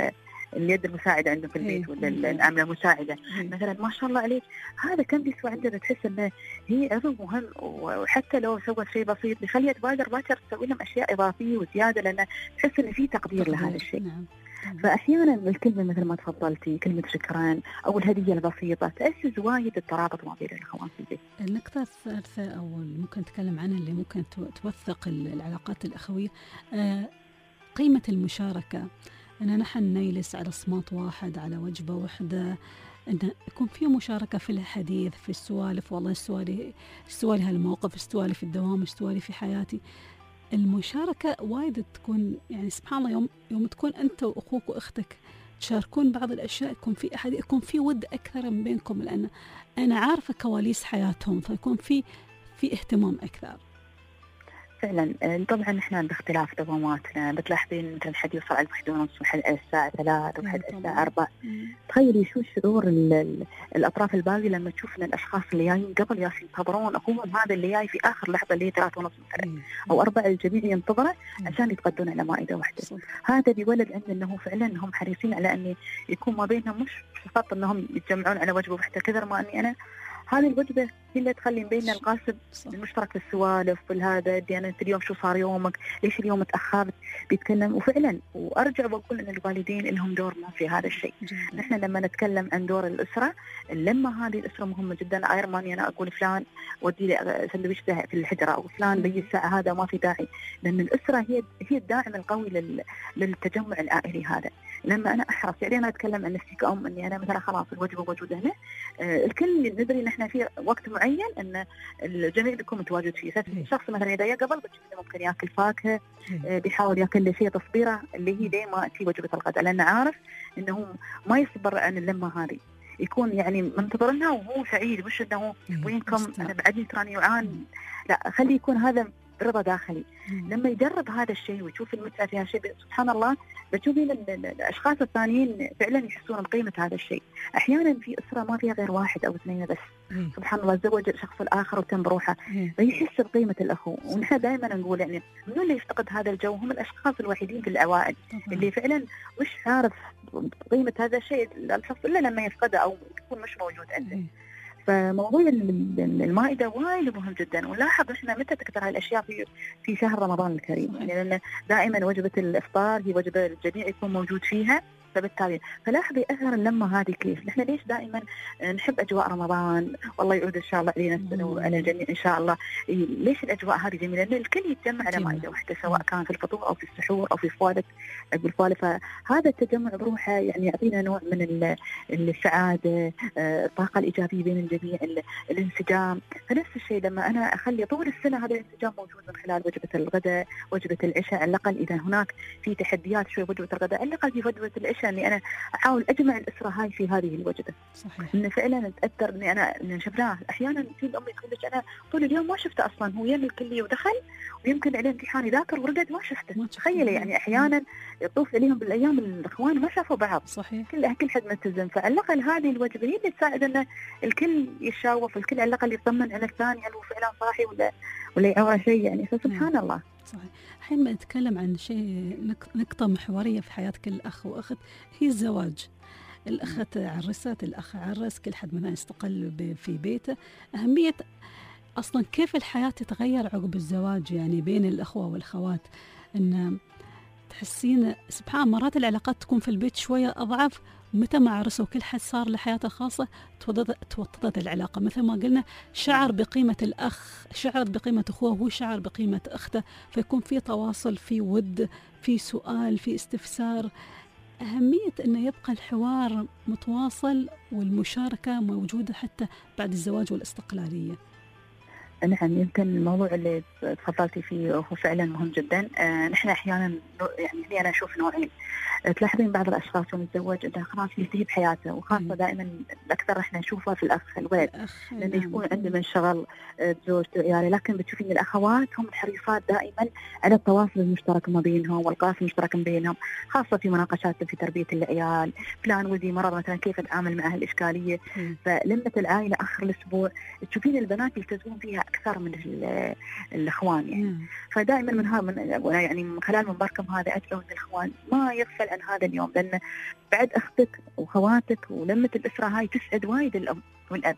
G: اليد المساعدة عندهم في البيت ولا العاملة المساعدة مثلا ما شاء الله عليك، هذا كان بيسوى عندنا تحس إنه هي عضو مهم، وحتى لو سوت شيء بسيط بخليها تبادر باكر تسوي لهم أشياء إضافية وزيادة، لأن تحس إن في تقدير لهذا الشيء. نعم. فأحيانا الكلمة مثل ما تفضلتي كلمة شكرا أو الهدية البسيطة تأسس وايد الترابط ما بين الأخوان في البيت.
B: النقطة الثالثة أو ممكن نتكلم عنها اللي ممكن توثق العلاقات الأخوية، قيمة المشاركة. أن نحن نجلس على صمات واحد، على وجبة واحدة، أن يكون في مشاركة في الحديث، في السوالف. والله استوالي استوالي هالموقف، استوالي في الدوام، استوالي في حياتي. المشاركة وايد تكون يعني سبحان الله، يوم يوم تكون أنت وأخوك وأختك تشاركون بعض الأشياء، يكون في أحد، يكون في ود أكثر من بينكم، لأن أنا عارفة كواليس حياتهم، فيكون في في اهتمام أكثر.
G: فعلا طبعا احنا باختلاف دواماتنا بتلاحظين مثلا حد يوصل على الواحد ونص وحد الساعة ثلاث وحد الساعة أربع. تخيلي شو شعور الأطراف الباقية لما تشوف ان الأشخاص اللي جايين قبل ياس ينتظرون أخوهم هذا اللي جاي في آخر لحظة اللي هي ثلاث ونص مثلا أو أربع، الجميع ينتظره عشان يتغدون على مائدة واحدة. هذا بيولد عندنا أنه فعلا هم حريصين على أن يكون ما بينهم مش فقط أنهم يتجمعون على وجبة واحدة، كثر ما أني أنا هذه الوجبة هي اللي تخلي بيننا القاسم المشترك في السوالف والهذا، دي أنت اليوم شو صار يومك، ليش اليوم تأخرت، بيتكلم. وفعلا وأرجع وأقول أن الوالدين لهم دور ما في هذا الشيء. نحن لما نتكلم عن دور الأسرة، اللمة هذه الأسرة مهمة جدا. أيرماني أنا أقول فلان ودي لي سندويش في الحجرة، أو فلان بيجي الساعة هذا، ما في داعي، لأن الأسرة هي هي الداعم القوي لل... للتجمع العائلي هذا. لما أنا أحرص يعني أنا أتكلم عن نفسي كأم، أني أنا مثلا خلاص الوجبة موجودة هنا، آه الكل ندري إن إحنا في وقت معين أن الجميع بيكون متواجد فيه. الشخص مثلا إذا قبل بتشوفه ممكن يأكل فاكهة، آه بيحاول يأكل له شيء تصبيرة اللي هي دي ما في وجبة الغداء، لأنه عارف إنه ما يصبر عن اللمة هذه، يكون يعني منتظرنا وهو سعيد، مش إنه وينكم أنا بعدني تراني وعان، لا خلي يكون هذا رضا داخلي. مم. لما يجرب هذا الشيء ويشوف المتعة في هالشيء سبحان الله بتشوفين الأشخاص الثانيين فعلا يحسون بقيمة هذا الشيء. أحيانا في أسرة ما فيها غير واحد أو اثنين بس، مم. سبحان الله تزوج الشخص الآخر وتم بروحه، فيحس بقيمة الأخو. ونحن دائما نقول يعني من اللي يفتقد هذا الجو هم الأشخاص الوحيدين في الأوائل، مم. اللي فعلا مش عارف قيمة هذا الشيء الشخص إلا لما يفقده أو يكون مش موجود عنده. مم. فموضوع المائدة وايد مهم جدا. ونلاحظ احنا متى تكثر هالاشياء في في شهر رمضان الكريم، يعني لان دائما وجبة الافطار هي وجبة الجميع يكون موجود فيها، فبالتالي فلاحظي اثر اللمة هذه كيف. نحن ليش دائما نحب اجواء رمضان، والله يعود ان شاء الله علينا السنة وعلى الجميع ان شاء الله. ليش الاجواء هذه جميلة؟ لان الكل يتجمع على مائدة واحدة، سواء كان في الفطور او في السحور او في الفوالف بالفوالف. فهذا التجمع بروحه يعني يعطينا نوع من السعادة، الطاقة الإيجابية بين الجميع، الانسجام. فنفس الشيء لما أنا أخلي طول السنة هذا الانسجام موجود من خلال وجبة الغداء، وجبة العشاء، على الأقل إذا هناك في تحديات شوي وجبة الغداء، على الأقل في وجبة العشاء إني أنا أحاول أجمع الأسرة هاي في هذه الوجبة. صحيح. إنه فعلا أتأثر إني أنا إن شفناه أحيانا في الأم تقول لك أنا طول اليوم ما شفته أصلا، هو يم الكلية ودخل ويمكن عليه امتحان يذاكر وردد ما شفته. تخيلي يعني أحيانا يطوف عليهم بالأيام الإخوان ما شافوا بعض. صحيح. كل كل حد ملتزم، فعلى الأقل هذه الوجبة هي اللي تساعد إن الكل يتشاوف، الكل على الأقل يطمن على الثاني هل هو فعلا صاحي ولا ولا يعوره شيء يعني. فسبحان مم. الله.
B: صحيح. الحين ما نتكلم عن شيء نقطة محورية في حياة كل أخ وأخت، هي الزواج. الأخت عرست، الأخ عرس، كل حد منها يستقل في بيته. أهمية أصلا كيف الحياة تتغير عقب الزواج يعني بين الأخوة والأخوات، إن تحسين سبحان مرات العلاقات تكون في البيت شوية أضعف، متى ما عرسوا كل حد صار لحياته الخاصة توطدت العلاقة. مثل ما قلنا شعر بقيمة الأخ، شعر بقيمة أخوه، هو شعر بقيمة أخته، فيكون في تواصل، في ود، في سؤال، في استفسار. أهمية أنه يبقى الحوار متواصل والمشاركة موجودة حتى بعد الزواج والاستقلالية.
G: نعم، يمكن الموضوع اللي تفضلتي فيه هو فعلا مهم جدا. آه نحن أحيانا يعني أنا أشوف نوعين. آه تلاحظين بعض الأشخاص يوم يتزوج أنه خلاص ينتهي بحياته، وخاصة دائما الأكثر إحنا نشوفها في الأخ الولد، لأنه يكون عنده منشغل آه زوجته وعياله. لكن بتشوفين الأخوات هم حريصات دائما على التواصل المشترك ما بينهم والقاسم المشترك ما بينهم، خاصة في مناقشات في تربية العيال، فلان ولدي مرض مثلا كيف أتعامل مع هالإشكالية. فلمة العائلة آخر الأسبوع تشوفين البنات يلتزمون فيها أكثر من الأخوان يعني. مم. فدائما من هذا من يعني من خلال منبركم هذا أدعو من الأخوان ما يغفل عن هذا اليوم، لأن بعد أختك وخواتك ولمة الأسرة هاي تسعد وايد الأم والأب،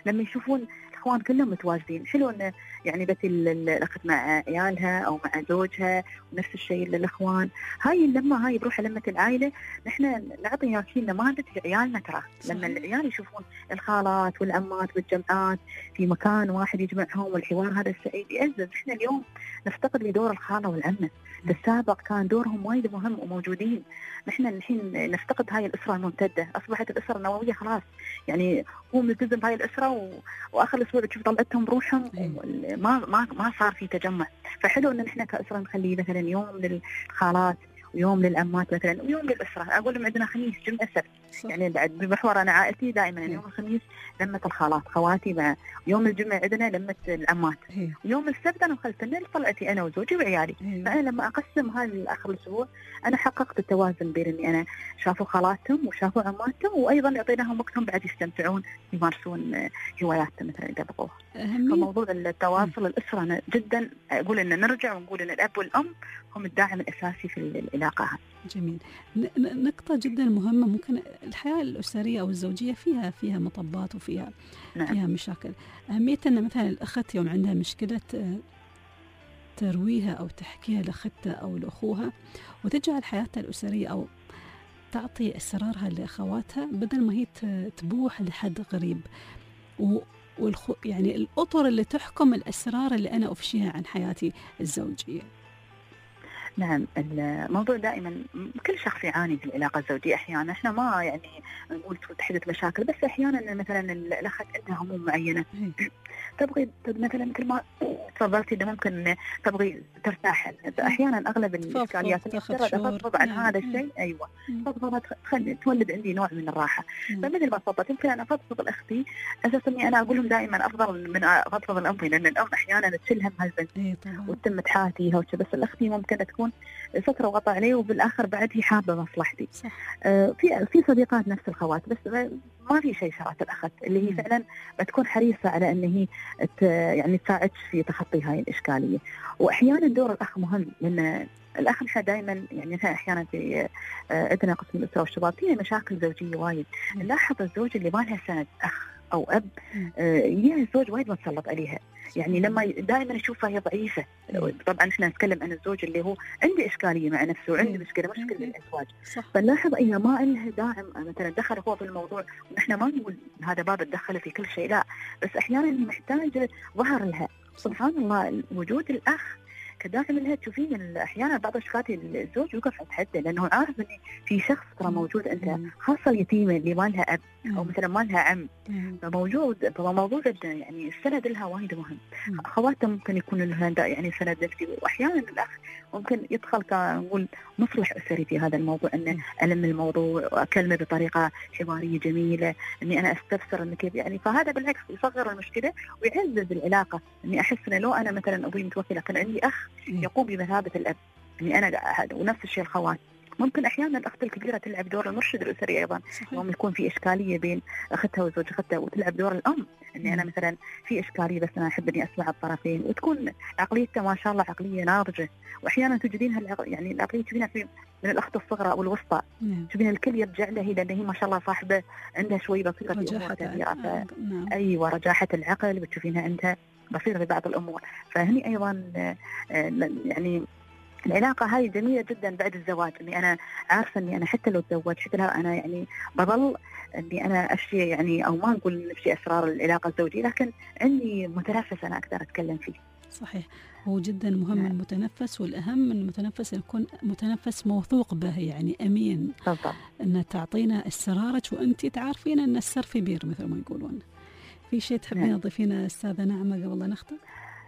G: لما يشوفون الاخوان كلهم متواجدين. حلو انه يعني بس الاخت مع عيالها او مع زوجها، ونفس الشيء للاخوان. هاي اللمه هاي بروح لمه العائله، نحن نعطي ياكين نماذج لعيالنا. ترى لما العيال يشوفون الخالات والعمات بالجمعات في مكان واحد يجمعهم والحوار هذا السعيد يعزز. احنا اليوم نفتقد لدور الخاله والعمه، في السابق كان دورهم وايد مهم وموجودين. نحن الحين نفتقد هاي الاسره الممتده، اصبحت الاسره النوويه خلاص، يعني هو ملتزم بهاي الاسره و... واخر الاسبوع تشوف طلعتهم بروحهم، ما ما ما صار في تجمع. فحلو ان نحن كاسره نخلي مثلا يوم للخالات ويوم للعمات مثلا ويوم للاسره. اقول لهم عندنا خميس جمعه سبت، يعني بعد بمحور انا عائلتي دائما يوم الخميس لمه الخالات خواتي، مع يوم الجمعه عندنا لمه العمات، يوم السبت انا وخلتنا طلعتي انا وزوجي وعيالي. فانا لما اقسم هذا اخر الاسبوع انا حققت التوازن بين اني انا شافوا خالاتهم وشافوا عماتهم، وايضا اعطيناهم وقتهم بعد يستمتعون يمارسون هواياتهم مثلا اذا بغوها. فموضوع التواصل الاسره أنا جدا اقول ان نرجع ونقول ان الاب والام هم الداعم الاساسي في العلاقه هذه.
B: جميل. نقطة جدا مهمة. ممكن الحياة الأسرية أو الزوجية فيها فيها مطبات وفيها نعم. فيها مشاكل. أهمية أن مثلا الأخت يوم عندها مشكلة ترويها أو تحكيها لأختها أو لأخوها، وتجعل حياتها الأسرية أو تعطي أسرارها لأخواتها بدل ما هي تبوح لحد غريب. والخ... يعني الأطر اللي تحكم الأسرار اللي أنا أفشيها عن حياتي الزوجية.
G: نعم، الموضوع دائما كل شخص يعاني في العلاقة الزوجية. أحيانا إحنا ما يعني نقول تحدث مشاكل، بس أحيانا مثلا الأخت عندها هموم معينة تبغي مثلا كل ما تفضلتي ده ممكن تبغي ترتاح. أحيانا أغلب الإشكاليات مجرد أفضفض عن نعم. هذا الشيء أيوة فضفضة تخلي تولد عندي نوع من الراحة. فمثل ما تفضلت يمكن أنا أفضفض لأختي أساسا إني أنا أقول لهم دائما أفضل من أفضفض الأم، لأن الأم أحيانا تشيل هم هالبنت وتتم تحاتيها وش، بس الأختي ممكن تكون فترة وقطع عليه وبالآخر بعد هي حابة مصلحتي. آه في في صديقات نفس الخوات، بس ما في شيء شرعت الأخت اللي هي فعلا بتكون حريصة على أن هي يعني تساعدش في تخطي هاي الإشكالية. وأحيانا دور الأخ مهم، لأن الأخ نحن دائما يعني أحيانا في عندنا قسم الأسرة والشباب فيها مشاكل زوجية وايد. نلاحظ الزوج اللي ما لها سند أخ أو أب يجيها الزوج وايد متسلط عليها، يعني لما دائما يشوفها هي ضعيفة. طبعا احنا نتكلم عن الزوج اللي هو عنده إشكالية مع نفسه وعنده مشكلة مشكلة بالأزواج، فنلاحظ إنها ما لها داعم مثلا دخل هو في الموضوع. ونحن ما نقول هذا باب الدخل في كل شيء، لا، بس أحيانا محتاجة ظهر لها. سبحان الله وجود الأخ كداعم لها. تشوفين احيانا بعض الشكات الزوج يوقف عند حده لانه عارف ان في شخص ترى موجود انت، خاصه اليتيمه اللي ما لها اب او مثلا ما لها عم موجود. فموضوع يعني السند لها وايد مهم. اخواتها ممكن يكون لها يعني سند نفسي، واحيانا الاخ ممكن يدخل كنقول مصلح اسري في هذا الموضوع، انه الم الموضوع واكلمه بطريقه حواريه جميله، اني انا استفسر انه كيف يعني. فهذا بالعكس يصغر المشكله ويعزز العلاقه. اني احس انه لو انا مثلا ابوي متوفي لكن عندي اخ يقوم بمثابة الأب، يعني أنا ونفس الشيء الخوات. ممكن أحيانا الأخت الكبيرة تلعب دور المرشد الأسري أيضا، يوم يكون في إشكالية بين أختها وزوج أختها وتلعب دور الأم، إني أنا مثلا في إشكالية بس أنا أحب إني أسمع الطرفين، وتكون عقليتها ما شاء الله عقلية ناضجة. وأحيانا تجدينها العقل يعني العقلية تجدينها في من الأخت الصغرى أو الوسطى، تجدين الكل يرجع لها لأن هي ما شاء الله صاحبة عندها شوي بصيرة في أمور كثيرة. ف... أيوة رجاحة العقل بتشوفينها عندها بصيرة في بعض الأمور. فهني أيضا يعني العلاقة هاي جميلة جدا بعد الزواج، اني انا عارفة اني انا حتى لو تزوج حتى لو انا يعني بظل اني انا افشي يعني او ما نقول نفشي اسرار العلاقة الزوجية، لكن عندي متنفس انا اقدر اتكلم فيه.
B: صحيح، هو جدا مهم نعم. المتنفس، والاهم من المتنفس يكون متنفس موثوق به، يعني امين
G: بالضبط،
B: ان تعطينا اسرارك وانت تعرفين ان السر في بير مثل ما يقولون. في شيء تحبين تضيفينه استاذة نعمة قبل لا نختم؟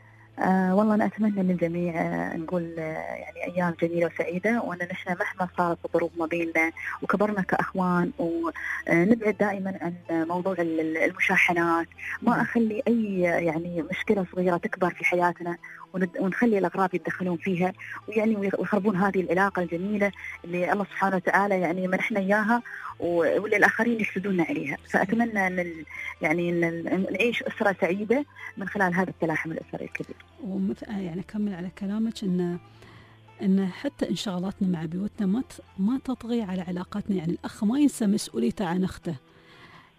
G: آه والله أنا أتمنى للجميع آه نقول آه يعني أيام جميلة وسعيدة، وأن نحن مهما صارت الظروف ما بيننا وكبرنا كأخوان، ونبعد دائما عن موضوع المشاحنات. ما أخلي أي يعني مشكلة صغيرة تكبر في حياتنا ونخلي الأغراب يتدخلون فيها ويعني ويخربون هذه العلاقة الجميلة اللي الله سبحانه وتعالى يعني منحنا إياها واللي الآخرين يحسدون عليها. فأتمنى أن يعني أن نعيش أسرة سعيدة من خلال هذا التلاحم الأسري الكبير.
B: ومثل يعني أكمل على كلامك أن أن حتى انشغالاتنا مع بيوتنا ما ما تطغي على علاقاتنا، يعني الأخ ما ينسى مسؤوليته عن أخته.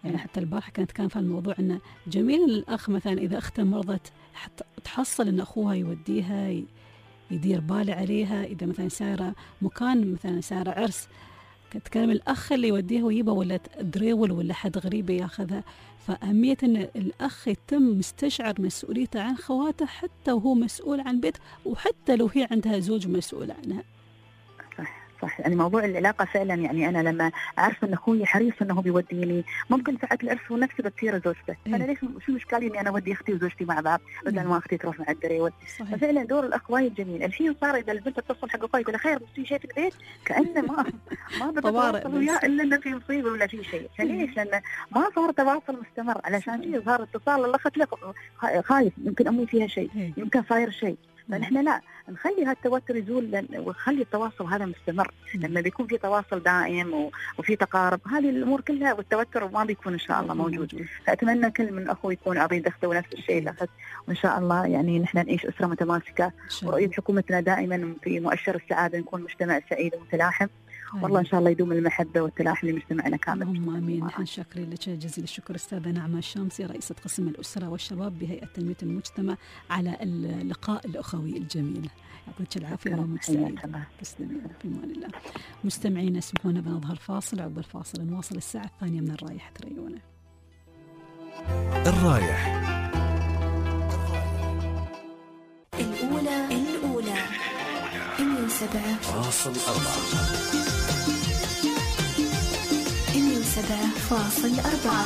B: يعني حتى البارحة كانت كان في الموضوع أنه جميل الأخ مثلا إذا أخته مرضت حتى تحصل أن أخوها يوديها يدير باله عليها. إذا مثلا سايرة مكان مثلا سايرة عرس تكلم الأخ اللي يوديها ويجيبها ولا دريول ولا حد غريب ياخذها. فأهمية أن الأخ يتم مستشعر مسؤوليته عن خواته حتى وهو مسؤول عن بيت، وحتى لو هي عندها زوج مسؤول عنها.
G: صح صح يعني موضوع العلاقة فعلا، يعني أنا لما أعرف أن أخوي حريص أنه بيوديني، ممكن ساعة العرس ونفسي بتصير زوجته،
B: إيه؟
G: أنا ليش شو المشكلة إني أنا أودي أختي وزوجتي مع بعض بدل
B: إيه؟
G: ما أختي تروح مع الدريول. ففعلا دور الأخ وايد جميل. الحين صار إذا البنت تتصل حق أخوي يقول خير في شيء في البيت، كأنه ما ما بتواصل وياه إلا إنه في مصيبة ولا في شيء. فليش؟ لأن ما صار تواصل مستمر، علشان شيء صار اتصال الأخت لك خايف يمكن أمي فيها شيء، يمكن صاير شيء. فنحن لا نخلي هالتوتر يزول ونخلي التواصل هذا مستمر. لما بيكون في تواصل دائم وفي تقارب هذه الأمور كلها والتوتر ما بيكون إن شاء الله موجود. فأتمنى كل من أخوه يكون عضيد أخته ونفس الشيء الأخت، وإن شاء الله يعني نحن نعيش أسرة متماسكة. ورؤية حكومتنا دائما في مؤشر السعادة نكون مجتمع سعيد ومتلاحم. والله إن شاء الله يدوم المحبة والتلاحم لمجتمعنا كامل.
B: اللهم آمين. نحن شاكرين لك جزيل الشكر أستاذة نعمة الشامسي، رئيسة قسم الأسرة والشباب بهيئة تنمية المجتمع، على اللقاء الأخوي الجميل. يعطيك العافية ومساعد. تسلمين في أمان الله. مستمعين اسمحونا بنظهر فاصل، عقب الفاصل نواصل الساعة الثانية من الرايح تريونا.
A: الرايح
C: الأولى الأولى مية وسبعة
A: فاصل أربعة
C: مية وسبعة فاصل أربعة.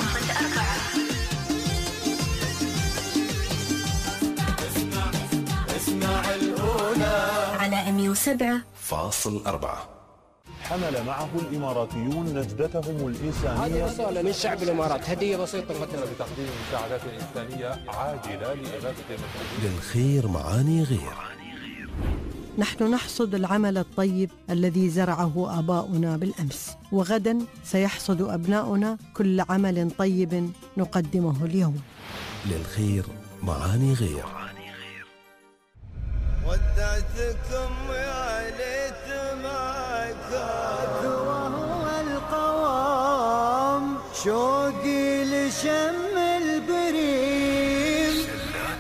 E: اسمع الأولى
C: على مية وسبعة
A: فاصل أربعة.
K: حمل معه الإماراتيون نجدتهم الإنسانية.
L: هذه رسالة من شعب الإمارات، هدية بسيطة
K: نقدمها بتقديم مساعدات إنسانية عاجلة لإغاثة المساكين.
A: للخير معاني غير.
M: نحن نحصد العمل الطيب الذي زرعه آباؤنا بالأمس، وغدا سيحصد أبناؤنا كل عمل طيب نقدمه اليوم.
A: للخير معاني غير.
J: ودعتكم يا ليت ما كان وهو القوام، شوقي لشم البريم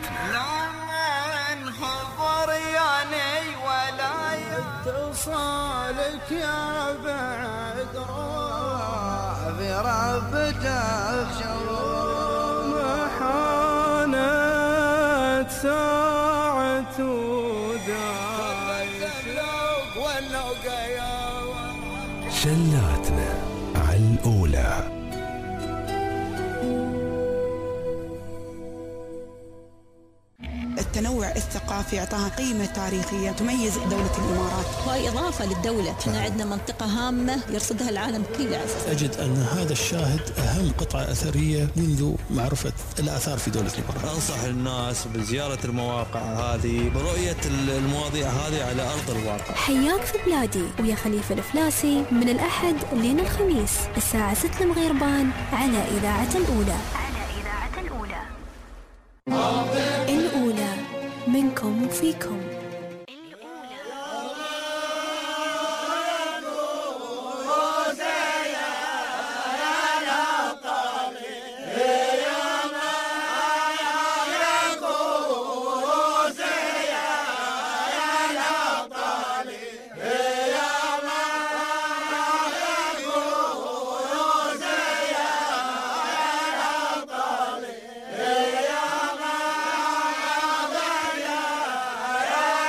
J: لمن حضر ياني ولا اتصالك يا بعد روح في ربتك شوم حانت ساعة
A: شلاتنا على الأولى.
N: التنوع الثقافي اعطاها قيمة تاريخية تميز دولة الإمارات،
O: وهي إضافة للدولة. احنا عندنا منطقة هامة يرصدها العالم كله.
P: أجد أن هذا الشاهد أهم قطعة أثرية منذ معرفة الآثار في دولة الإمارات.
Q: أنصح الناس بزيارة المواقع هذه، برؤية المواضيع هذه على أرض الواقع.
C: حياك في بلادي ويا خليفة الفلاسي من الأحد لين الخميس الساعة ستة المغربان على إذاعة الأولى. الأولى منكم وفيكم.
J: يا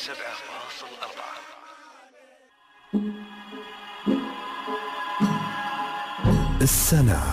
R: وسبعة فاصل أربعة.
A: السنة.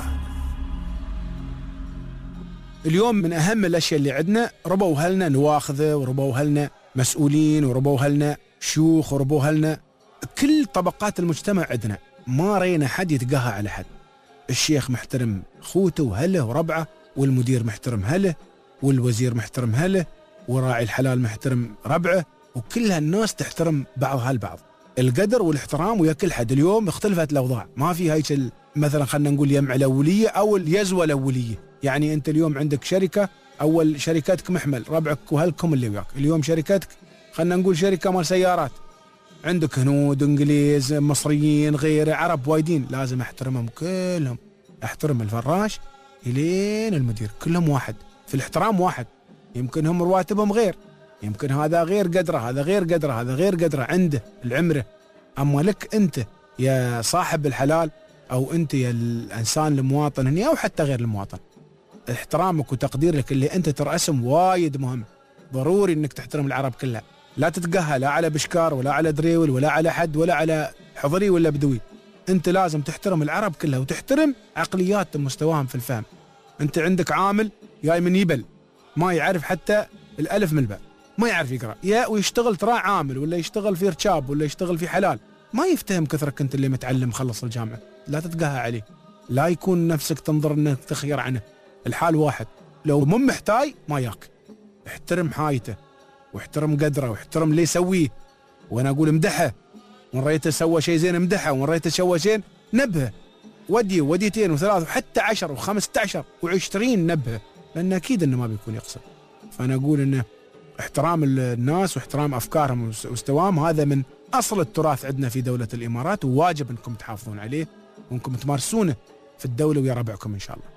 S: اليوم من أهم الأشياء اللي عندنا ربوا أهلنا نواخذه، وربوا أهلنا مسؤولين، وربوا أهلنا شيوخ، وربوا أهلنا كل طبقات المجتمع عندنا. ما رينا حد يتقهى على حد. الشيخ محترم خوته وهله وربعه، والمدير محترم هله، والوزير محترم هله، وراعي الحلال محترم ربعه، وكل هالناس تحترم بعضها البعض. القدر والاحترام ويا كل حد. اليوم اختلفت الأوضاع، ما في هيك مثلا خلنا نقول يمع الأولية أو اليزوة الأولية. يعني أنت اليوم عندك شركة، أول شركتك محمل ربعك وهلكم اللي وياك. اليوم شركتك خلنا نقول شركة مال سيارات، عندك هنود، انجليز، مصريين، غيره، عرب وايدين، لازم احترمهم كلهم. احترم الفراش الين المدير، كلهم واحد في الاحترام واحد. يمكن هم رواتبهم غير، يمكن هذا غير قدره، هذا غير قدره، هذا غير قدره عنده العمره. اما لك انت يا صاحب الحلال، او انت يا الانسان المواطن هني، او حتى غير المواطن، احترامك وتقديرك اللي انت ترأسهم وايد مهم. ضروري انك تحترم العرب كلها، لا تتقهى لا على بشكار ولا على دريول ولا على حد ولا على حضري ولا بدوي. انت لازم تحترم العرب كلها، وتحترم عقلياتهم ومستواهم في الفهم. انت عندك عامل جاي من يبل ما يعرف حتى الالف من الباء، ما يعرف يقرا، يا ويشتغل ترى عامل، ولا يشتغل في رشاب، ولا يشتغل في حلال، ما يفتهم كثرك انت اللي متعلم خلص الجامعه. لا تتقهى عليه، لا يكون نفسك تنظر انك تخير عنه. الحال واحد، لو مو محتاج ما ياك. احترم حايته، واحترم قدره، واحترم اللي يسويه. وانا اقول امدحه، وان ريته سوى شيء زين امدحه، وان ريته سوى شيء نبهه. ودي وديتين وثلاث وحتى عشر وخمسة عشر وعشرين نبهه، لان اكيد انه ما بيكون يقصد. فانا اقول انه احترام الناس واحترام افكارهم ومستواهم هذا من اصل التراث عندنا في دوله الامارات، وواجب انكم تحافظون عليه وانكم تمارسونه في الدوله ويا ربعكم ان شاء الله.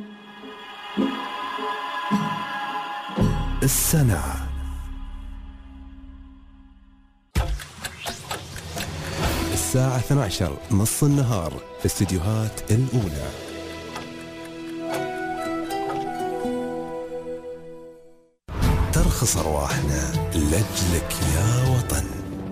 A: السنة. الساعة اثنتي عشرة نص النهار في استديوهات الأولى. ترخص أرواحنا لأجلك يا وطن.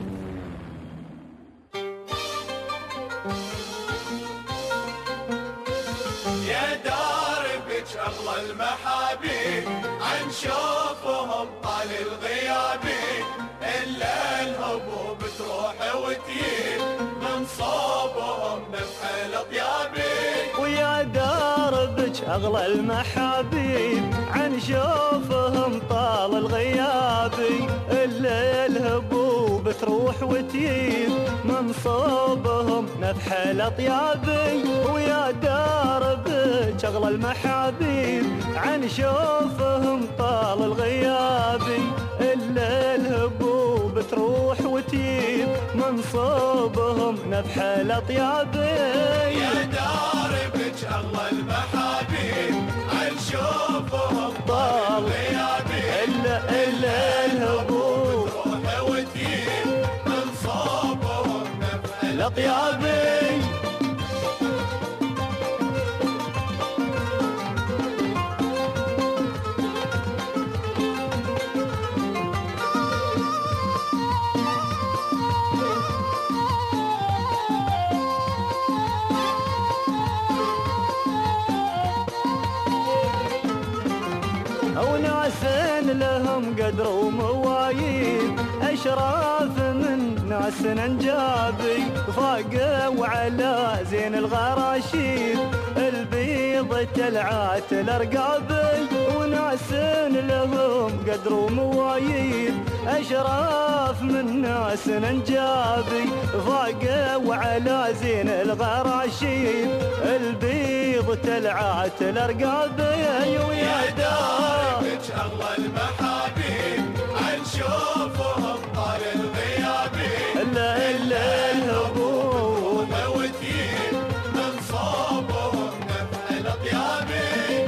J: يا داربك أغلى المحابيب عن شوفهم طال الغيابي، إلا الهبوب تروح وتجيب من صوبهم نفح الأطيابي.
T: ويا داربك أغلى المحابيب عن شوفهم طال الغيابي، إلا الهبوب تروح وتجيب من صوبهم نفح الأطيابي. ويا داربك أغلى المحابيب عن شوفهم طال الغيابي، إلا الهبوب تروح وتجيب من صوبهم نفح الأطيابي.
J: يا داربك أغلى المحابيب عن شوفهم طال الغيابي،
T: إلا إلا الهبوب
J: تروح وتجيب من صوبهم نفح
T: الأطيابي. لهم قدر وموايب، أشراف من ناس ننجابي، فاقوا على زين الغراشيب، البيض تلعات الأرقابي. وناس لهم قدر وموايب، أشراف من ناس ننجابي، فاقوا على زين الغراشيب، البيض تلعات الأرقابي.
J: ويا داربك أغلى المحابيب عن شوفهم طال الغيابي،
T: إلا إلا الهبوب
J: وتجيب من صوبهم نفح الأطيابي.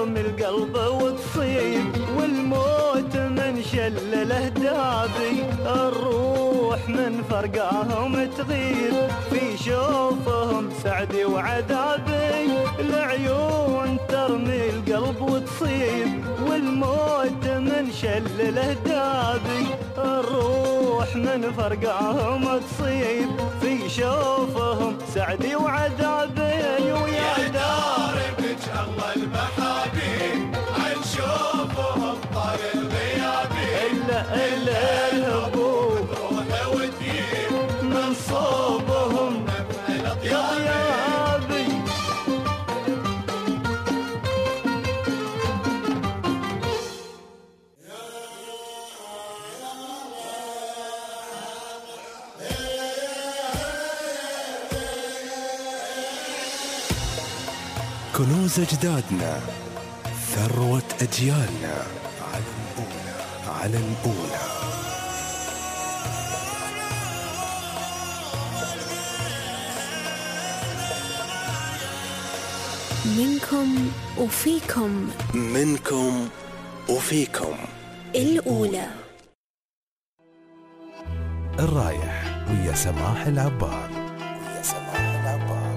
T: ترمي القلب وتصيب والموت من شلله دابي الروح من فرقاهم تغيب في شوفهم سعدي وعذابي العيون ترمي القلب وتصيب والموت من شلله دابي الروح من فرقاهم تصيب في شوفهم سعدي وعذابي
J: ويا داربك الله المحابيب عن شوفهم طال الغيابي
T: إلا إلا الهبوب
J: روحه وتجيب
T: من صوبهم
J: نفع الأطيابي
A: كنوز أجدادنا، ثروة أجيالنا، على الأولى على الأولى.
C: منكم وفيكم
A: منكم وفيكم
C: الأولى.
A: الرايح ويا سماح العبار ويا سماح العبار.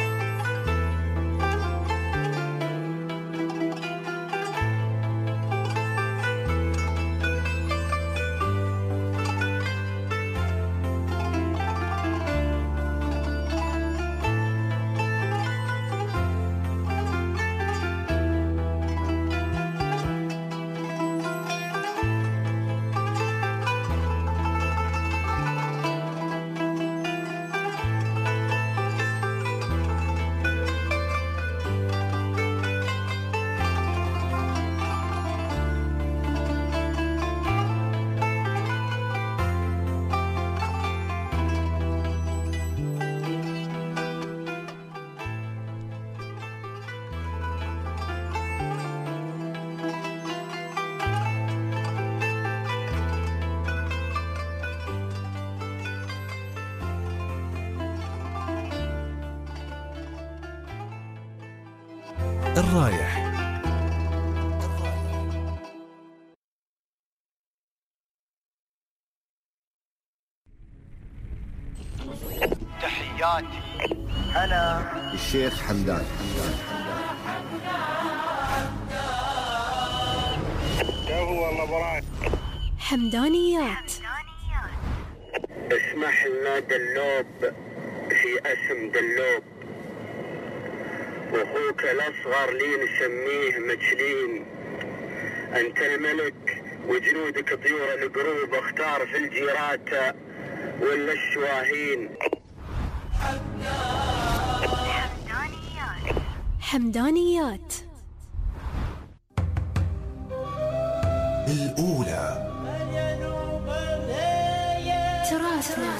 A: الرايح.
D: تحياتي أنا الشيخ حمدان.
F: هو الله
C: حمدانيات.
F: اسمح لنا دلوب في اسم دلوب، واخوك الاصغر لي نسميه مجلين. انت الملك وجنودك طيور القروب، اختار في الجيرات ولا الشواهين.
C: حمدانيات. حمدانيات
A: الأولى.
C: تراثنا،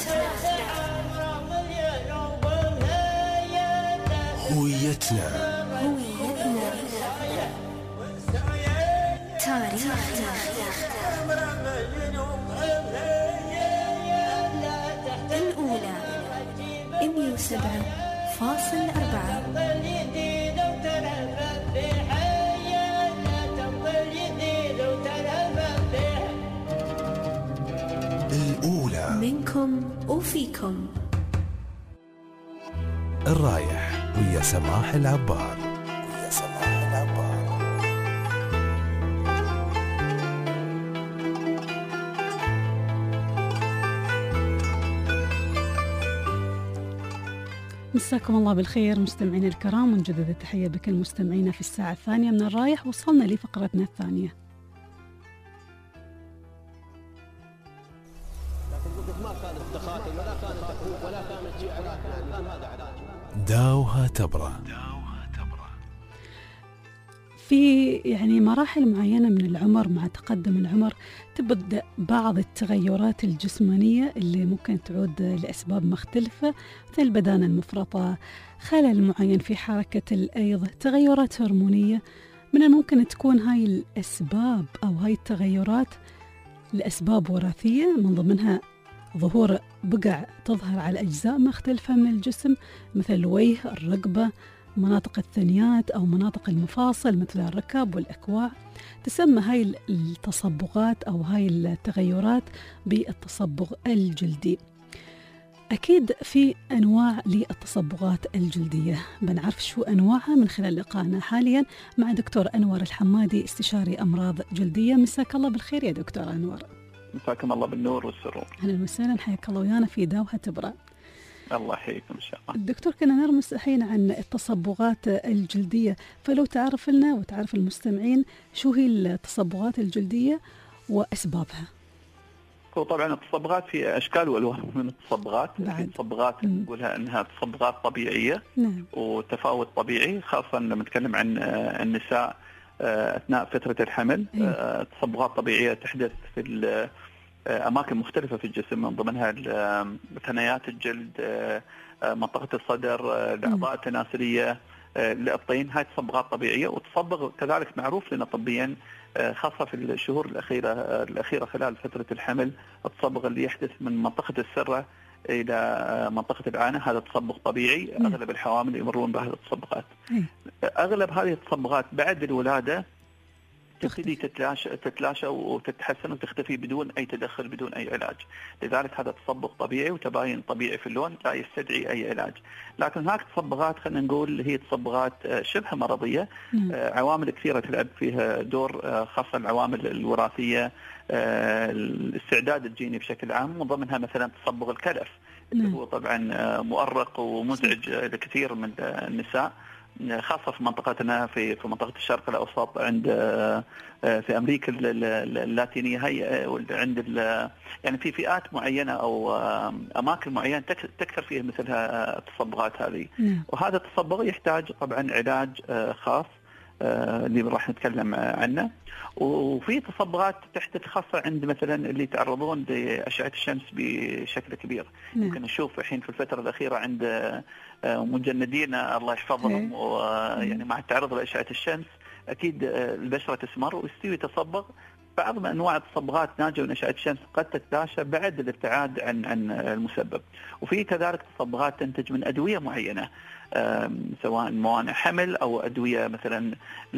A: هويتنا،
C: هويتنا، تاريخنا. الأولى مية وسبعة فاصل أربعة.
A: الأولى
C: منكم وفيكم.
A: الرايح ويا سماح العبار ويا سماح العبار.
B: مساكم الله بالخير مستمعينا الكرام، ونجدد التحية بكل مستمعينا في الساعة الثانية من الرايح. وصلنا لفقرتنا الثانية.
A: داوها تبرة.
B: في يعني مراحل معينة من العمر، مع تقدم العمر تبدأ بعض التغيرات الجسمانية اللي ممكن تعود لأسباب مختلفة، مثل البدانة المفرطة، خلل معين في حركة الأيض، تغيرات هرمونية. من الممكن تكون هاي الأسباب أو هاي التغيرات لأسباب وراثية، من ضمنها ظهور بقع تظهر على أجزاء مختلفة من الجسم مثل الوجه، الرقبة، مناطق الثنيات أو مناطق المفاصل مثل الركب والأكواع. تسمى هاي التصبغات أو هاي التغيرات بالتصبغ الجلدي. أكيد في أنواع للتصبغات الجلدية، بنعرف شو أنواعها من خلال لقائنا حاليا مع دكتور أنور الحمادي، استشاري أمراض جلدية. مساك الله بالخير يا دكتور أنور.
R: مساكم الله بالنور والسرور.
B: أهلا وسهلا، حياك الله ويانا في داوها تبرأ.
R: الله يحييكم إن شاء الله.
B: الدكتور، كنا نرمس الحين عن التصبغات الجلدية، فلو تعرف لنا وتعرف المستمعين شو هي التصبغات الجلدية وأسبابها.
R: هو طبعا التصبغات في أشكال وألوان من التصبغات. في تصبغات نقولها أنها تصبغات طبيعية.
B: نعم.
R: وتفاوت طبيعي، خاصة لما نتكلم عن النساء أثناء فترة الحمل.
B: أيه.
R: تصبغات طبيعية تحدث في أماكن مختلفة في الجسم، من ضمنها ثنايات الجلد، منطقة الصدر، الأعضاء التناسلية، الطين. هاي تصبغات طبيعية. وتصبغ كذلك معروف لنا طبيا، خاصة في الشهور الأخيرة الأخيرة خلال فترة الحمل، التصبغ اللي يحدث من منطقة السرة إلى منطقة العانة، هذا تصبغ طبيعي. أغلب الحوامل يمرون بهذه التصبغات. أغلب هذه التصبغات بعد الولادة تبتدي تتلاشى تتلاشى وتتحسن وتختفي بدون أي تدخل، بدون أي علاج. لذلك هذا تصبغ طبيعي وتباين طبيعي في اللون، لا يستدعي أي علاج. لكن هناك تصبغات خلينا نقول هي تصبغات شبه مرضية. م. عوامل كثيرة تلعب فيها دور، خاصة العوامل الوراثية، الاستعداد الجيني بشكل عام، من ضمنها مثلا تصبغ الكلف اللي هو طبعا مؤرق ومزعج لكثير من النساء، خاصة في منطقتنا في في منطقة الشرق الأوسط، عند في أمريكا اللاتينية. هي عند يعني في فئات معينة أو أماكن معينة تكثر فيها مثل التصبغات هذه. وهذا التصبغ يحتاج طبعا علاج خاص اللي راح نتكلم عنه. وفي تصبغات تحدث خاصة عند مثلا اللي يتعرضون لأشعة الشمس بشكل كبير. يمكن نشوف الحين في الفترة الأخيرة عند مجندين الله يحفظهم، ويعني مع التعرض لأشعة الشمس أكيد البشرة تسمر ويستوي تصبغ. بعض من أنواع التصبغات ناتجة من أشعة الشمس قد تتلاشى بعد الابتعاد عن عن المسبب. وفي كذلك تصبغات تنتج من أدوية معينة، سواء موانع حمل أو أدوية مثلا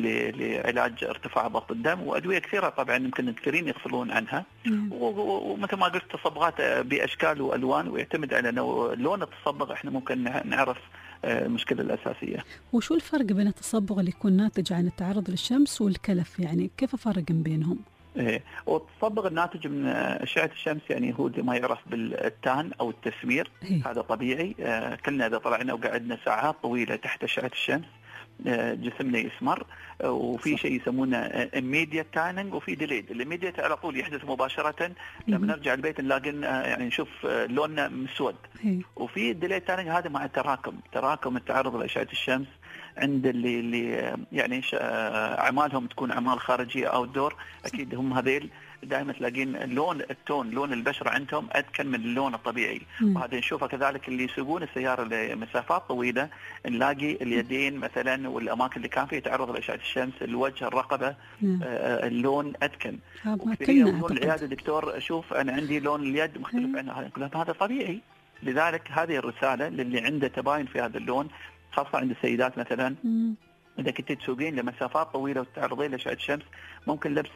R: لعلاج ارتفاع ضغط الدم، وأدوية كثيرة طبعا يمكن الكثيرين يغفلون عنها. ومثل ما قلت تصبغات بأشكال وألوان، ويعتمد على لون التصبغ احنا ممكن نعرف المشكلة الأساسية.
B: وشو الفرق بين التصبغ اللي يكون ناتج عن التعرض للشمس والكلف؟ يعني كيف أفرق بينهم؟
R: ايه، والتصبغ الناتج من أشعة الشمس يعني هو ما يعرف بالتان أو التسمير.
B: هي.
R: هذا طبيعي. آه كلنا إذا طلعنا وقعدنا ساعات طويلة تحت أشعة الشمس آه جسمنا يسمر. آه وفي شيء يسمونه immediate tanning وفي delayed. الإيميديت على طول يحدث مباشرة، لما نرجع البيت نلاقي آه يعني نشوف آه لوننا مسود.
B: هي.
R: وفي delayed tanning هذا مع التراكم، تراكم التعرض لأشعة الشمس عند اللي اللي يعني اعمالهم تكون اعمال خارجيه او دور. اكيد هم هذيل دائما تلاقين لون التون لون البشره عندهم ادكن من اللون الطبيعي.
B: م.
R: وهذا نشوفه كذلك اللي يسوقون السياره لمسافات طويله، نلاقي اليدين مثلا والاماكن اللي كان فيها تعرض لاشعه الشمس، الوجه، الرقبه، آه اللون ادكن. يقول العياده دكتور شوف انا عندي لون اليد مختلف عن هذا. هذا طبيعي. لذلك هذه الرساله للي عنده تباين في هذا اللون، خاصة عند السيدات مثلا. مم. إذا كنت تسوقين لمسافات طويلة وتتعرضين لأشعة الشمس، ممكن لبس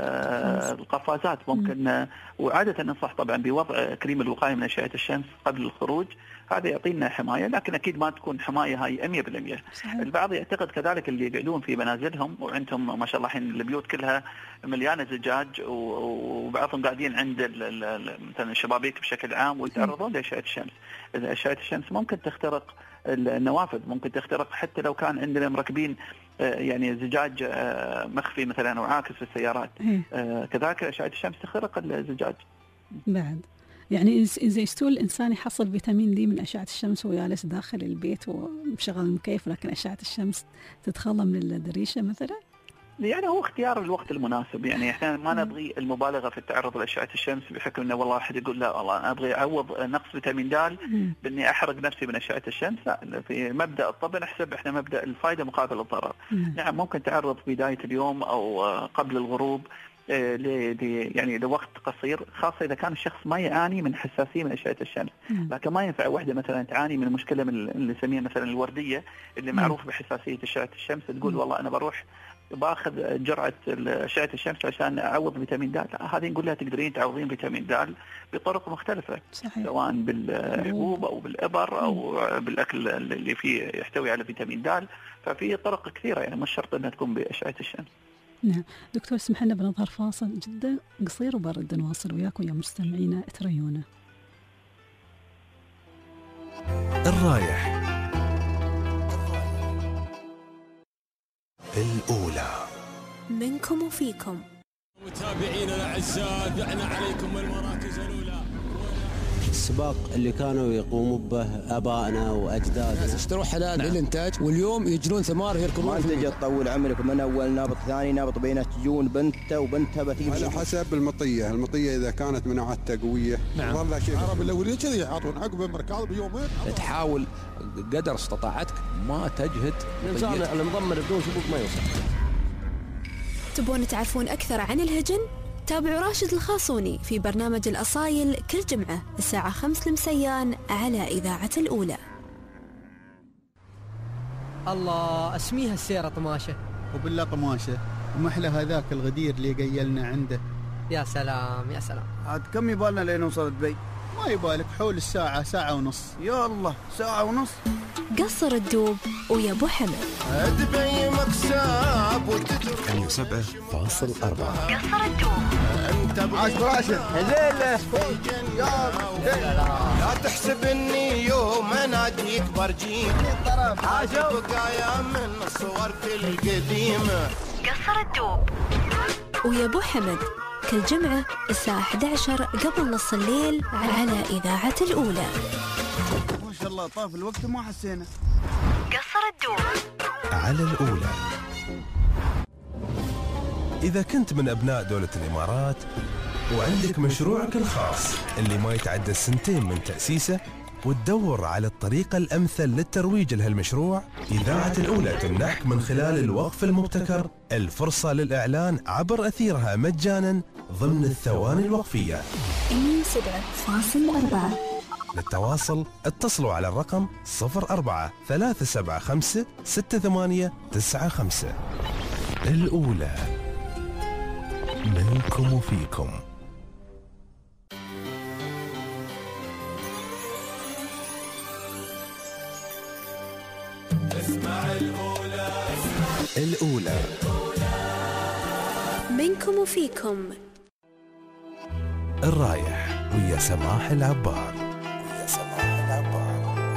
R: آه القفازات، ممكن آه وعادة ننصح طبعا بوضع كريم الوقاية من أشعة الشمس قبل الخروج. هذا يعطينا حماية، لكن أكيد ما تكون حماية هاي مية بالمية. البعض يعتقد كذلك اللي يقعدون في منازلهم وعندهم ما شاء الله الحين البيوت كلها مليانة زجاج، وبعضهم قاعدين عند مثلا الشبابيك بشكل عام ويتعرضون لأشعة الشمس. أشعة الشمس ممكن تخترق النوافذ، ممكن تخترق حتى لو كان عندنا مركبين يعني زجاج مخفي مثلا او عاكس في السيارات. كذلك اشعه الشمس تخترق الزجاج.
B: بعد يعني اذا يستوي الانسان يحصل فيتامين دي من اشعه الشمس ويالس داخل البيت ومشغل المكيف، لكن اشعه الشمس تتخلى من الدريشه مثلا.
R: يعني هو اختيار الوقت المناسب. يعني احنا ما نبغي المبالغه في التعرض لاشعه الشمس، بحكم انه والله احد يقول لا والله انا ابغي اعوض نقص فيتامين د باني احرق نفسي من اشعه الشمس. لا، في مبدا الطب نحسب احنا مبدا الفائده مقابل الضرر. نعم ممكن تعرض في بدايه اليوم او قبل الغروب يعني لوقت قصير، خاصة إذا كان الشخص ما يعاني من حساسية من أشعة الشمس. لكن ما ينفع واحدة مثلا تعاني من مشكلة من اللي نسميها مثلا الوردية اللي معروف بحساسية أشعة الشمس، تقول والله أنا بروح باخذ جرعة أشعة الشمس عشان أعوض فيتامين د. لا، هذه نقول لها تقدرين تعوضين فيتامين د بطرق مختلفة، صحيح. سواء بالحبوب أو بالإبر أو بالأكل اللي فيه يحتوي على فيتامين د. ففي طرق كثيرة، يعني مش شرط أنها تكون بأشعة الشمس.
B: نعم دكتور، اسمح لنا بنظهر فاصل جدا قصير وبرد نواصل وياكم يا مستمعينا تريونا.
A: الرايح الأولى
C: منكم وفيكم.
U: متابعينا الأعزاء، دعنا عليكم المراكز الأولى.
V: السباق اللي كانوا يقوموا به آبائنا وأجدادنا،
L: ناس اشتروا حلال للإنتاج واليوم يجرون ثمار يركضون.
W: ما تجي تطول عمرك من أول نابط ثاني نابط بينات تجون بنته وبنتها بتجي
X: على حسب المطية. المطية إذا كانت مناعتها قوية
U: نعم.
X: والله شيء
U: العرب الأولين كذي يعطون عقب المركض بيومين.
Y: تحاول قدر استطاعتك ما تجهد.
V: الإنسان المضمر بدون سبوق ما يوصل.
C: تبون تعرفون أكثر عن الهجن؟ تابعوا راشد الخاصوني في برنامج الأصايل كل جمعة الساعة خمس المسيان على إذاعة الأولى.
Z: الله، اسميها السيرة طماشة.
H: وبالله طماشة، ومحلى هذاك الغدير اللي قيلنا عنده.
Z: يا سلام يا سلام.
W: عاد كم يبالنا لين نوصل دبي؟
H: ما يبالك حول الساعة، ساعة ونص.
W: يا الله، ساعة ونص.
C: قصر الدوب ويا ابو حمد.
J: دبي مكساب وتترك
A: مية وسبعة فاصل أربعة.
C: قصر الدوب.
W: انت عاش راشد.
J: هذيله لا تحسب اني يوم اناديك برجيك. حاجة بقايا من صورتي القديمة.
C: قصر الدوب ويا ابو حمد كل جمعة الساعة إحدى عشر قبل نص الليل على إذاعة الأولى.
W: ما شاء الله طاف الوقت ما حسينا.
C: قصر الدوب
A: على الأولى. إذا كنت من أبناء دولة الإمارات وعندك مشروعك الخاص اللي ما يتعدى السنتين من تأسيسه وتدور على الطريقة الأمثل للترويج لهالمشروع، إذاعة الأولى تمنحك من خلال الوقف المبتكر الفرصة للإعلان عبر أثيرها مجانا ضمن الثواني الوقفية.
C: مية وسبعة فاصل أربعة.
A: للتواصل اتصلوا على الرقم صفر أربعة ثلاثة سبعة خمسة ستة ثمانية تسعة خمسة. الأولى منكم وفيكم.
J: اسمع الأولى.
A: الأولى
C: منكم وفيكم.
A: الرايح ويا سماح العبار. ويا سماح العبار.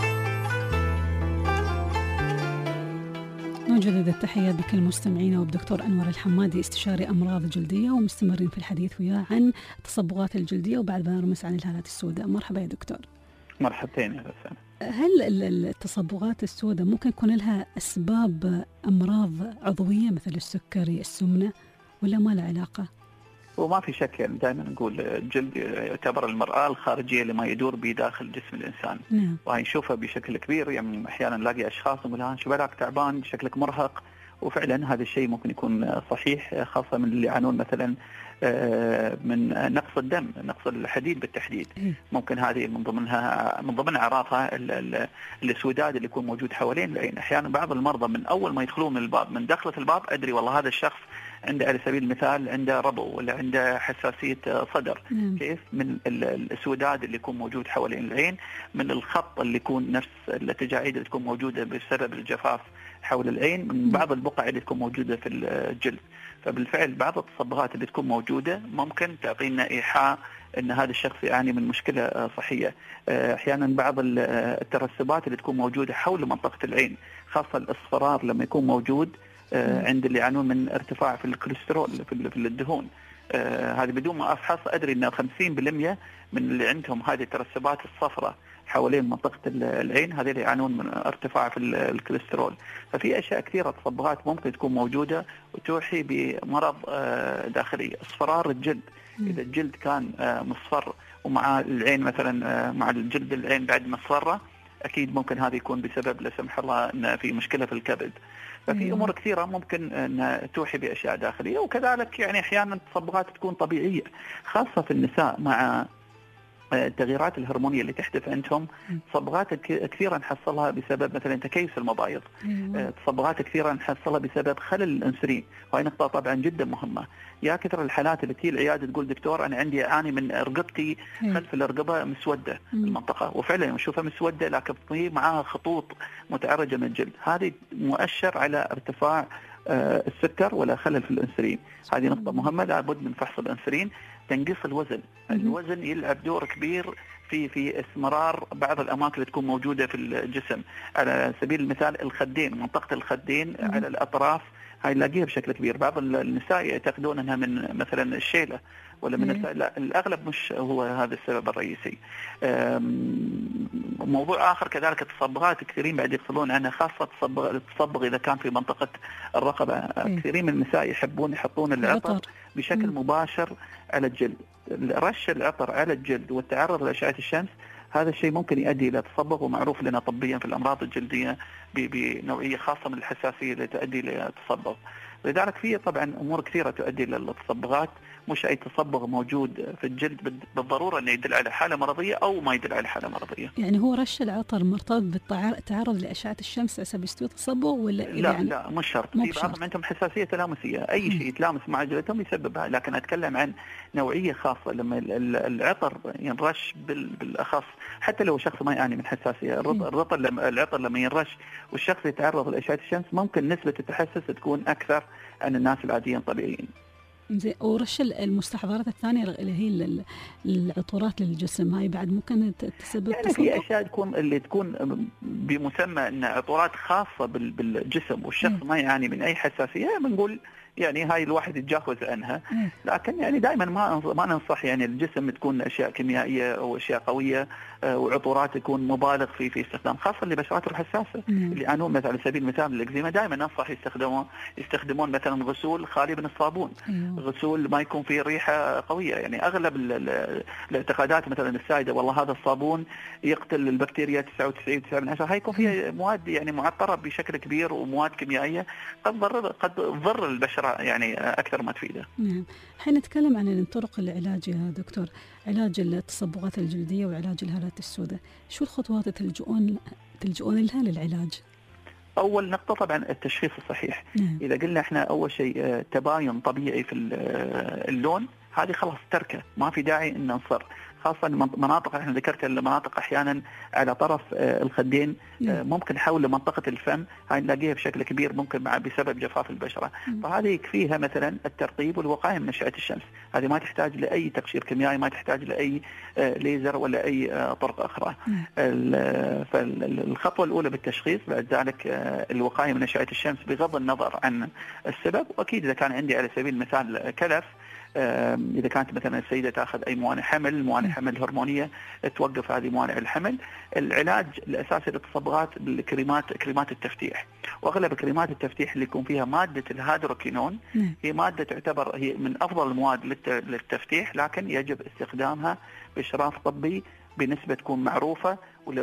B: نجدد التحية بكل مستمعينا وبدكتور أنور الحمادي استشاري أمراض جلدية، ومستمرين في الحديث وياه عن التصبغات الجلدية وبعد ما نرمس عن الهالات السوداء. مرحبا يا دكتور.
R: مرحبتين يا فندم.
B: هل التصبغات السوداء ممكن يكون لها أسباب أمراض عضوية مثل السكري السمنة ولا ما له علاقة؟
R: وما في شك، يعني دائما نقول الجلد يعتبر المرآة الخارجية لما يدور بداخل جسم الإنسان.
B: نعم.
R: وهي نشوفها بشكل كبير، يعني أحيانا نلاقي أشخاص نقول ها شو بالك تعبان شكلك مرهق، وفعلا هذا الشيء ممكن يكون صحيح، خاصة من اللي يعانون مثلا من نقص الدم، نقص الحديد بالتحديد. ممكن هذه من ضمنها من ضمن أعراضها الاسوداد اللي يكون موجود حوالين العين. أحيانا بعض المرضى من أول ما يدخلون من الباب، من دخلة الباب أدري والله هذا الشخص عنده على سبيل المثال عنده ربو ولا عنده حساسية صدر.
B: مم.
R: كيف من الاسوداد اللي يكون موجود حوالين العين، من الخط اللي يكون نفس التجاعيد اللي تكون موجودة بسبب الجفاف حول العين، من بعض البقع اللي تكون موجودة في الجلد. فبالفعل بعض التصبغات اللي تكون موجودة ممكن تعطينا إيحاء أن هذا الشخص يعاني من مشكلة صحية. أحيانا بعض الترسبات اللي تكون موجودة حول منطقة العين، خاصة الإصفرار لما يكون موجود عند اللي يعانون من ارتفاع في الكوليسترول في الدهون. هذه بدون ما أفحص أدري أن خمسين بالمئة من اللي عندهم هذه الترسبات الصفراء حوالين منطقة العين هذه اللي يعانون من ارتفاع في الكوليسترول. ففي أشياء كثيرة تصبغات ممكن تكون موجودة وتوحي بمرض داخلي. اصفرار الجلد، إذا الجلد كان مصفر ومع العين مثلا مع الجلد العين بعد مصفرة، أكيد ممكن هذا يكون بسبب لا سمح الله أن في مشكلة في الكبد. ففي
B: أيوة.
R: امور كثيره ممكن ان توحي باشياء داخليه، وكذلك يعني احيانا التصبغات تكون طبيعيه خاصه في النساء مع التغييرات الهرمونيه اللي تحدث عندهم. تصبغات كثيرا نحصلها بسبب مثلا تكيس المبايض.
B: أيوة.
R: تصبغات كثيرا نحصلها بسبب خلل الانسولين، وهي نقطه طبعا جدا مهمه. يا كثر الحالات اللي تجي العياده تقول دكتور انا عندي اعاني من رقبتي خلف الرقبه مسوده المنطقه، وفعلا نشوفها مسوده لكن في معاها خطوط متعرجه من الجلد، هذه مؤشر على ارتفاع السكر ولا خلل في الانسولين. هذه نقطه مهمه، لابد من فحص الانسولين. تنقيص الوزن، الوزن يلعب دور كبير في في استمرار بعض الاماكن اللي تكون موجوده في الجسم. على سبيل المثال الخدين، منطقه الخدين على الاطراف هاي نلاقيها بشكل كبير. بعض النساء يعتقدون انها من مثلا الشيله ولا من الس... لا، الاغلب مش هو هذا السبب الرئيسي. موضوع اخر كذلك التصبغات، كثيرين بعد يقصدون عنها، خاصه التصبغ التصبغ اذا كان في منطقه الرقبه. م. كثيرين من النساء يحبون يحطون العطر بشكل م. مباشر على الجلد. رش العطر على الجلد والتعرض لاشعه الشمس هذا الشيء ممكن يؤدي الى تصبغ، ومعروف لنا طبيا في الامراض الجلديه بنوعيه خاصه من الحساسيه اللي تؤدي الى تصبغ. لذلك في طبعا امور كثيره تؤدي الى التصبغات، مش اي تصبغ موجود في الجلد بالضروره انه يدل على حاله مرضيه او ما يدل على حاله مرضيه.
B: يعني هو رش العطر مرتبط بالتعرض لاشعه الشمس عشان يستوي تصبغ ولا
R: لا؟
B: يعني
R: لا مش شرط، في بعضهم عندهم حساسيه تلامسيه، اي م. شيء يتلامس مع جلدهم يسببها، لكن اتكلم عن نوعيه خاصه لما العطر ينرش بالاخص، حتى لو شخص ما يعاني من حساسيه، الرطر لما العطر لما ينرش والشخص يتعرض لاشعه الشمس ممكن نسبه التحسس تكون اكثر عن الناس العاديين الطبيعيين.
B: زين، ورش المستحضرات الثانيه اللي هي العطورات للجسم، هاي بعد ممكن تسبب
R: يعني تصبغ؟ في اشياء تكون اللي تكون بمسمى ان عطورات خاصه بالجسم والشخص م. ما يعاني من اي حساسيه، بنقول يعني هاي الواحد يتجاوز عنها، لكن يعني دائما ما ما ننصح يعني الجسم تكون اشياء كيميائيه او اشياء قويه وعطورات تكون مبالغ في في استخدام، خاصه لبشراتهم الحساسه اللي يعانون مثلا على سبيل المثال الاكزيما. دائما ننصح يستخدمون يستخدمون مثلا غسول خالي من الصابون، غسول ما يكون فيه ريحه قويه. يعني اغلب الاعتقادات مثلا السائده والله هذا الصابون يقتل البكتيريا تسعة وتسعين فاصلة تسعة بالمئة، هاي يكون فيها مواد يعني معطره بشكل كبير ومواد كيميائيه قد ضر قد تضر البشره يعني أكثر ما تفيده.
B: نعم، حين نتكلم عن طرق العلاج يا دكتور، علاج التصبغات الجلدية وعلاج الهالات السوداء، شو الخطوات تلجؤون تلجؤون لها للعلاج؟
R: أول نقطة طبعا التشخيص الصحيح. نعم. إذا قلنا إحنا أول شيء تباين طبيعي في اللون، هذه خلاص تركه، ما في داعي إن نصر، خاصة مناطق احنا ذكرت المناطق احيانا على طرف الخدين، ممكن حول منطقة الفم، هاي نلاقيها بشكل كبير ممكن مع بسبب جفاف البشرة، فهذه يكفيها مثلا الترطيب والوقاية من أشعة الشمس، هذه ما تحتاج لأي تقشير كيميائي، ما تحتاج لأي ليزر ولا أي طرق أخرى. فالخطوة الأولى بالتشخيص، بعد ذلك الوقاية من أشعة الشمس بغض النظر عن السبب. وأكيد إذا كان عندي على سبيل المثال كلف، إذا كانت مثلا السيدة تأخذ أي موانع حمل، موانع حمل هرمونية، توقف هذه موانع الحمل. العلاج الأساسي للتصبغات بالكريمات، كريمات التفتيح، وأغلب كريمات التفتيح اللي يكون فيها مادة الهيدروكينون هي مادة تعتبر هي من أفضل المواد للتفتيح، لكن يجب استخدامها بإشراف طبي بنسبة تكون معروفة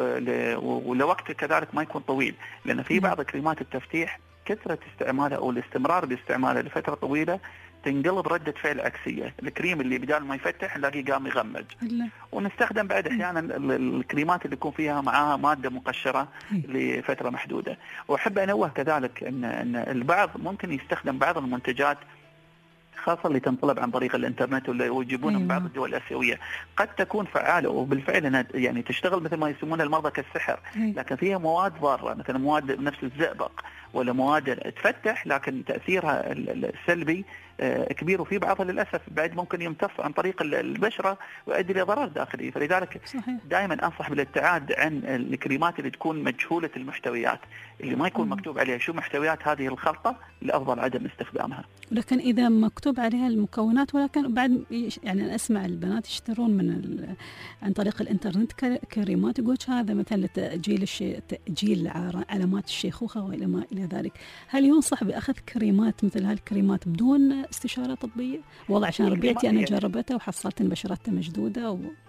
R: ولوقت كذلك ما يكون طويل، لأن في بعض كريمات التفتيح كثرة استعمالها أو الاستمرار باستعمالها لفترة طويلة تنقلب ردة فعل عكسية. الكريم اللي بدال ما يفتح نلاقيه قام يغمج، ونستخدم بعد أحيانا الكريمات اللي يكون فيها معاها مادة مقشرة لفترة محدودة. وأحب أنوه كذلك أن أن البعض ممكن يستخدم بعض المنتجات خاصة اللي تنطلب عن طريق الانترنت ويجيبونها من بعض الدول الآسيوية، قد تكون فعالة وبالفعل انها يعني تشتغل مثل ما يسمونها المرضى كالسحر، لكن فيها مواد ضارة، مثلا مواد نفس الزئبق ولا مواد تفتح لكن تأثيرها السلبي كبير، وفي بعضها للأسف بعد ممكن يمتص عن طريق البشرة ويؤدي إلى ضرر داخلي. فلذلك صحيح. دائما أنصح بالابتعاد عن الكريمات اللي تكون مجهولة المحتويات، اللي ما يكون مكتوب عليها شو محتويات هذه الخلطة، الأفضل عدم استخدامها.
B: لكن إذا مكتوب عليها المكونات، ولكن بعد يعني أنا أسمع البنات يشترون من عن طريق الإنترنت كريمات يقول هذا مثلا لتأجيل الشيء، تأجيل علامات الشيخوخة وإلى ما إلى ذلك، هل ينصح بأخذ كريمات مثل هذه الكريمات بدون استشارة طبية؟ والله عشان ربيعتي أنا جربتها وحصلت إن بشرتها مشدودة و...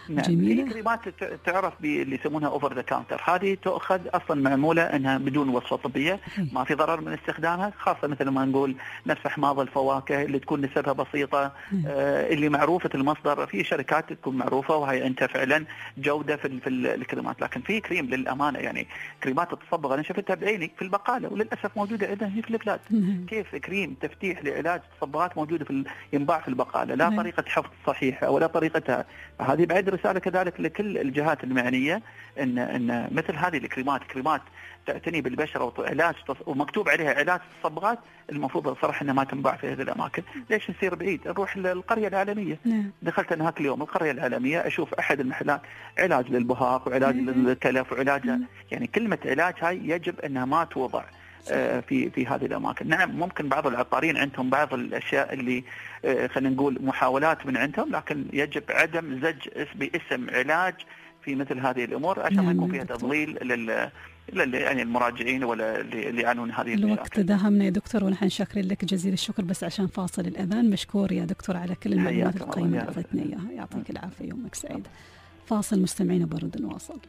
R: نعم.
B: جميلة.
R: في كريمات تعرف اللي يسمونها اوفر ذا كاونتر، هذه تؤخذ اصلا معموله انها بدون وصفه طبيه، ما في ضرر من استخدامها، خاصه مثل ما نقول نفس احماض الفواكه اللي تكون نسبها بسيطه، آه اللي معروفه المصدر. في شركات تكون معروفه وهي انت فعلا جوده في, في الكريمات، لكن في كريم للامانه يعني كريمات التصبغ انا شفتها بعيني في البقاله وللاسف موجوده عندنا هنا في البلاد. كيف كريم تفتيح لعلاج تصبغات موجوده في ينباع في البقاله، لا طريقه حفظ صحيحه ولا طريقتها. هذه بعد رساله كذلك لكل الجهات المعنيه ان ان مثل هذه الكريمات كريمات تعتني بالبشره وعلاج ومكتوب عليها علاج التصبغات، المفروض صراحه انها ما تنباع في هذه الاماكن. ليش نصير بعيد؟ نروح للقريه العالميه.
B: نعم.
R: دخلت انا هاك اليوم القريه العالميه اشوف احد المحلات علاج للبهاق وعلاج للتلف وعلاج، يعني كلمه علاج هاي يجب انها ما توضع في في هذه الاماكن. نعم ممكن بعض العطارين عندهم بعض الاشياء اللي خلينا نقول محاولات من عندهم، لكن يجب عدم زج باسم علاج في مثل هذه الامور عشان ما يكون فيها تضليل لل يعني المراجعين ولا اللي يعانون هذه
B: الوقت داهمنا يا دكتور، ونحن شاكرين لك جزيل الشكر، بس عشان فاصل الاذان. مشكور يا دكتور على كل المعلومات القيمه اللي اعطيتنا اياها، يعطيك العافيه، يومك سعيد. فاصل مستمعين وبرد نواصل.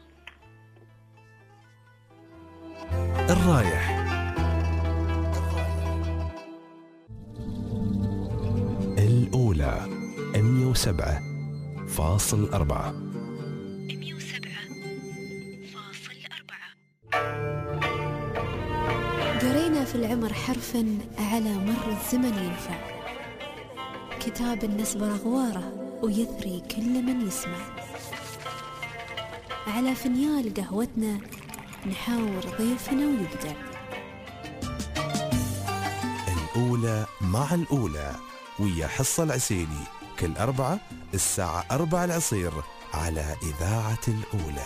A: الرايح الأولى مئة وسبعة فاصل أربعة.
C: مئة وسبعة فاصل أربعة. قرينا في العمر حرفا على مر الزمن ينفع، كتاب النسب أغواره ويثري كل من يسمع، على فنيال قهوتنا نحاور ضيفنا ويبدع.
A: الأولى مع الأولى ويا حصة العسيلي كل أربعة الساعة أربعة العصير على إذاعة الأولى.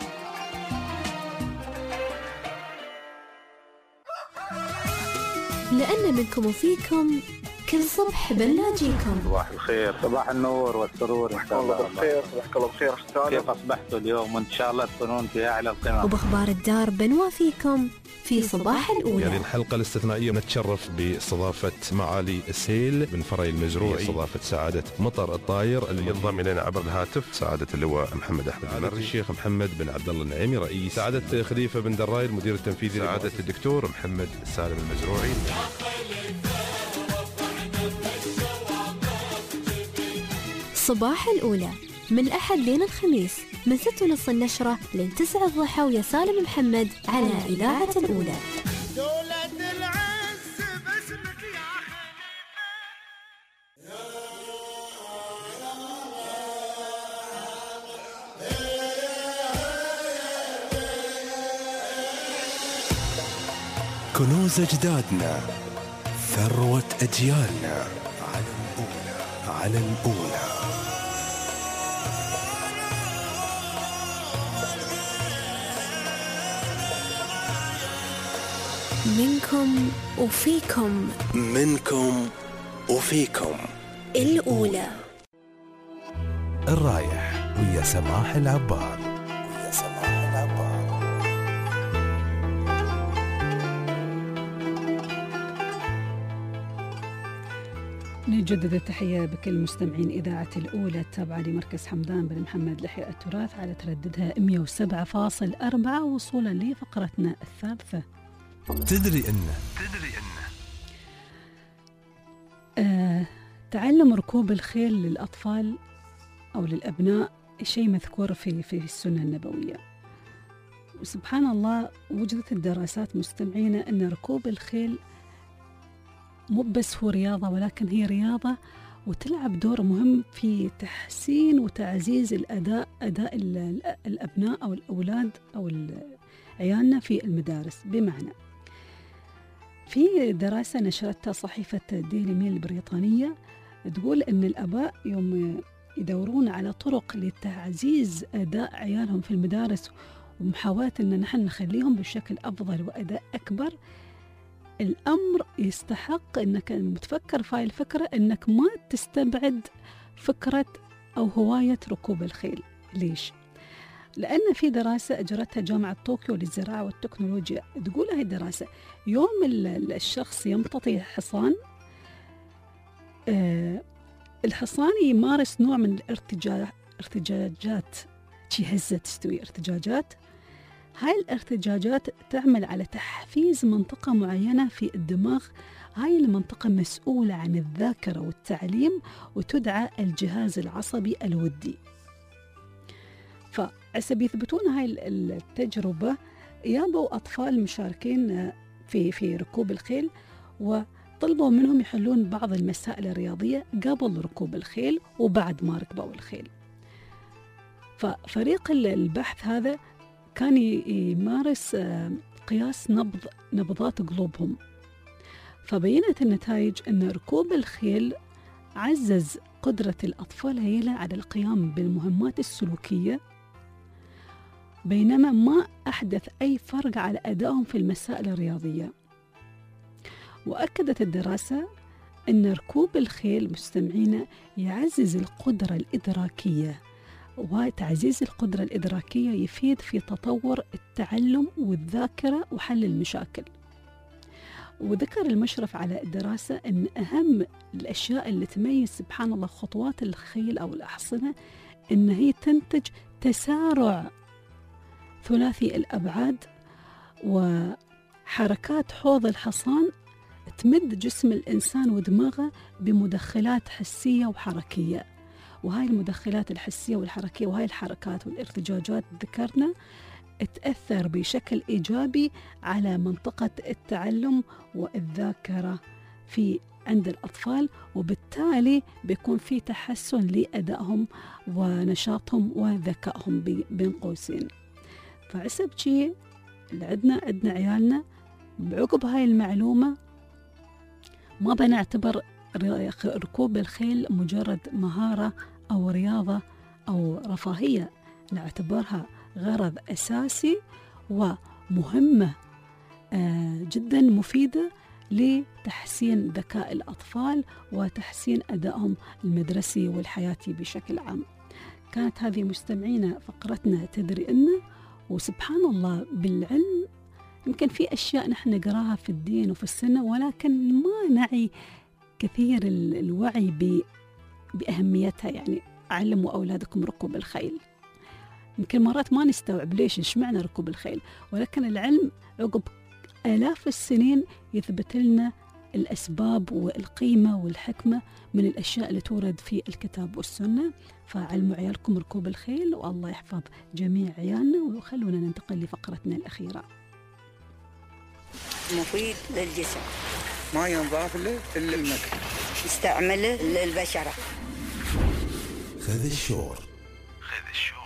C: لأن منكم وفيكم كل صبح بنلاقيكم.
E: صباح الخير، صباح النور والسرور ان شاء الله.
G: صباح الخير، صباحك الله بخير اختار.
E: كيف اصبحتوا اليوم؟ وان شاء الله تكونون في اعلى القمم.
C: وباخبار الدار بنوافيكم في صباح الأولى.
A: هذه الحلقة الاستثنائية نتشرف باستضافة معالي السيل بن فري المزروعي، استضافة سعادة مطر الطاير اللي ينضم إلينا عبر الهاتف سعادة اللواء محمد أحمد، سعادة الشيخ محمد بن عبد الله النعيمي رئيس، سعادة خليفة بن دراي المدير التنفيذي، سعادة الدكتور محمد سالم المزروعي.
C: صباح الأولى من الأحد لين الخميس من ستة ونص النشرة لين تسعة الضحى ويا سالم محمد على إذاعة الأولى.
J: دولة العز باسمك يا
A: كنوز أجدادنا، ثروة أجيالنا، على الأولى على الأولى.
C: منكم وفيكم،
A: منكم وفيكم
C: الأولى.
A: الرايح ويا سماح العبار، ويا سماح العبار.
B: نجدد التحية بكل مستمعين إذاعة الأولى التابعة لمركز حمدان بن محمد لحياء التراث على ترددها مئة وسبعة فاصل أربعة، وصولا لفقرتنا الثالثة.
A: تدري إنه تدري إنه
B: آه تعلم ركوب الخيل للأطفال أو للأبناء شيء مذكور في في السنة النبوية، وسبحان الله وجدت الدراسات مستمعينا أن ركوب الخيل مو بس هو رياضة، ولكن هي رياضة وتلعب دور مهم في تحسين وتعزيز الأداء أداء الأبناء أو الأولاد أو عيالنا في المدارس. بمعنى في دراسة نشرتها صحيفة ديلي ميل البريطانية تقول أن الآباء يوم يدورون على طرق لتعزيز أداء عيالهم في المدارس ومحاولة أن نحن نخليهم بشكل أفضل وأداء أكبر، الأمر يستحق أنك متفكر في هاي الفكرة أنك ما تستبعد فكرة أو هواية ركوب الخيل. ليش؟ لأن في دراسة أجرتها جامعة طوكيو للزراعة والتكنولوجيا تقول هاي الدراسة يوم الشخص يمتطي حصان، آه الحصان يمارس نوع من الارتجاع ارتجاجات شي هزة تستوي ارتجاجات. هاي الارتجاجات تعمل على تحفيز منطقة معينة في الدماغ. هاي المنطقة مسؤولة عن الذاكرة والتعليم وتدعى الجهاز العصبي الودي. فعسب يثبتون هاي التجربة يابوا أطفال مشاركين في في ركوب الخيل وطلبوا منهم يحلون بعض المسائل الرياضية قبل ركوب الخيل وبعد ما ركبوا الخيل. ففريق البحث هذا كان يمارس قياس نبض نبضات قلوبهم، فبينت النتائج أن ركوب الخيل عزز قدرة الأطفال هيلا على القيام بالمهمات السلوكية، بينما ما أحدث أي فرق على أدائهم في المسائل الرياضية. وأكدت الدراسة أن ركوب الخيل مستمعين يعزز القدرة الإدراكية، وتعزيز القدرة الإدراكية يفيد في تطور التعلم والذاكرة وحل المشاكل. وذكر المشرف على الدراسة أن أهم الأشياء اللي تميز سبحان الله خطوات الخيل أو الأحصنة أن هي تنتج تسارع ثلاثي الأبعاد وحركات حوض الحصان تمد جسم الإنسان ودماغه بمدخلات حسية وحركية. وهاي المدخلات الحسية والحركية وهاي الحركات والارتجاجات ذكرنا تأثر بشكل إيجابي على منطقة التعلم والذاكرة في عند الأطفال، وبالتالي بيكون في تحسن لأدائهم ونشاطهم وذكائهم بين قوسين. فعسب شيء عندنا عندنا عيالنا بعقب هاي المعلومة ما بنعتبر ركوب الخيل مجرد مهارة أو رياضة أو رفاهية، نعتبرها غرض أساسي ومهمة جدا مفيدة لتحسين ذكاء الأطفال وتحسين أدائهم المدرسي والحياتي بشكل عام. كانت هذه مستمعينا فقرتنا تدري إن، وسبحان الله بالعلم يمكن في أشياء نحن نقراها في الدين وفي السنة ولكن ما نعي كثير الوعي بأهميتها. يعني علموا أولادكم ركوب الخيل، يمكن مرات ما نستوعب ليش إيش معنى ركوب الخيل، ولكن العلم عقب آلاف السنين يثبت لنا الأسباب والقيمة والحكمة من الأشياء اللي تورد في الكتاب والسنة. فعلموا عيالكم ركوب الخيل والله يحفظ جميع عيالنا. وخلونا ننتقل لفقرتنا الأخيرة.
I: مفيد للجسم،
K: ما ينضاف له إلا المكر،
I: يستعمله للبشرة.
A: خذ الشور.
K: خذ الشور.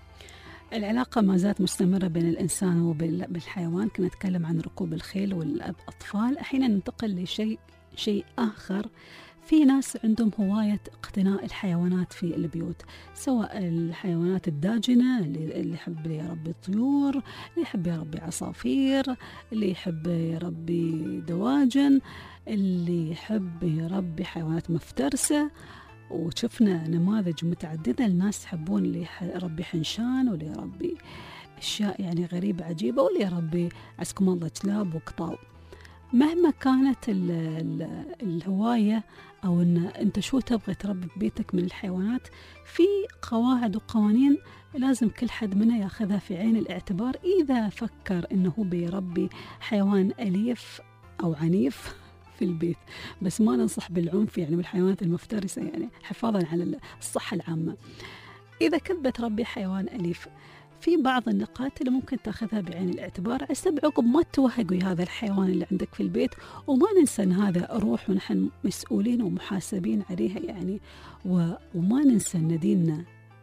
B: العلاقة ما زالت مستمرة بين الإنسان وبالحيوان. كنا نتكلم عن ركوب الخيل والأطفال. أحيانا ننتقل لشيء شيء آخر. في ناس عندهم هواية اقتناء الحيوانات في البيوت، سواء الحيوانات الداجنة اللي يحب يربي طيور، اللي يحب يربي عصافير، اللي يحب يربي دواجن، اللي يحب يربي حيوانات مفترسة. وشفنا نماذج متعددة، الناس يحبون اللي يربي حنشان واللي يربي أشياء يعني غريبة عجيبة، واللي يربي عسكم الله كلاب وقطاو. مهما كانت ال ال الهواية أو أن أنت شو تبغى تربي ببيتك من الحيوانات، في قواعد وقوانين لازم كل حد منا ياخذها في عين الاعتبار إذا فكر أنه بيربي حيوان أليف أو عنيف في البيت. بس ما ننصح بالعنف يعني بالحيوانات المفترسة، يعني حفاظا على الصحة العامة. إذا كنت بتربي حيوان أليف، في بعض النقاط اللي ممكن تاخذها بعين الاعتبار عسب عقب ما توهق هذا الحيوان اللي عندك في البيت. وما ننسى ان هذا روح ونحن مسؤولين ومحاسبين عليها يعني. وما ننسى ان ديننا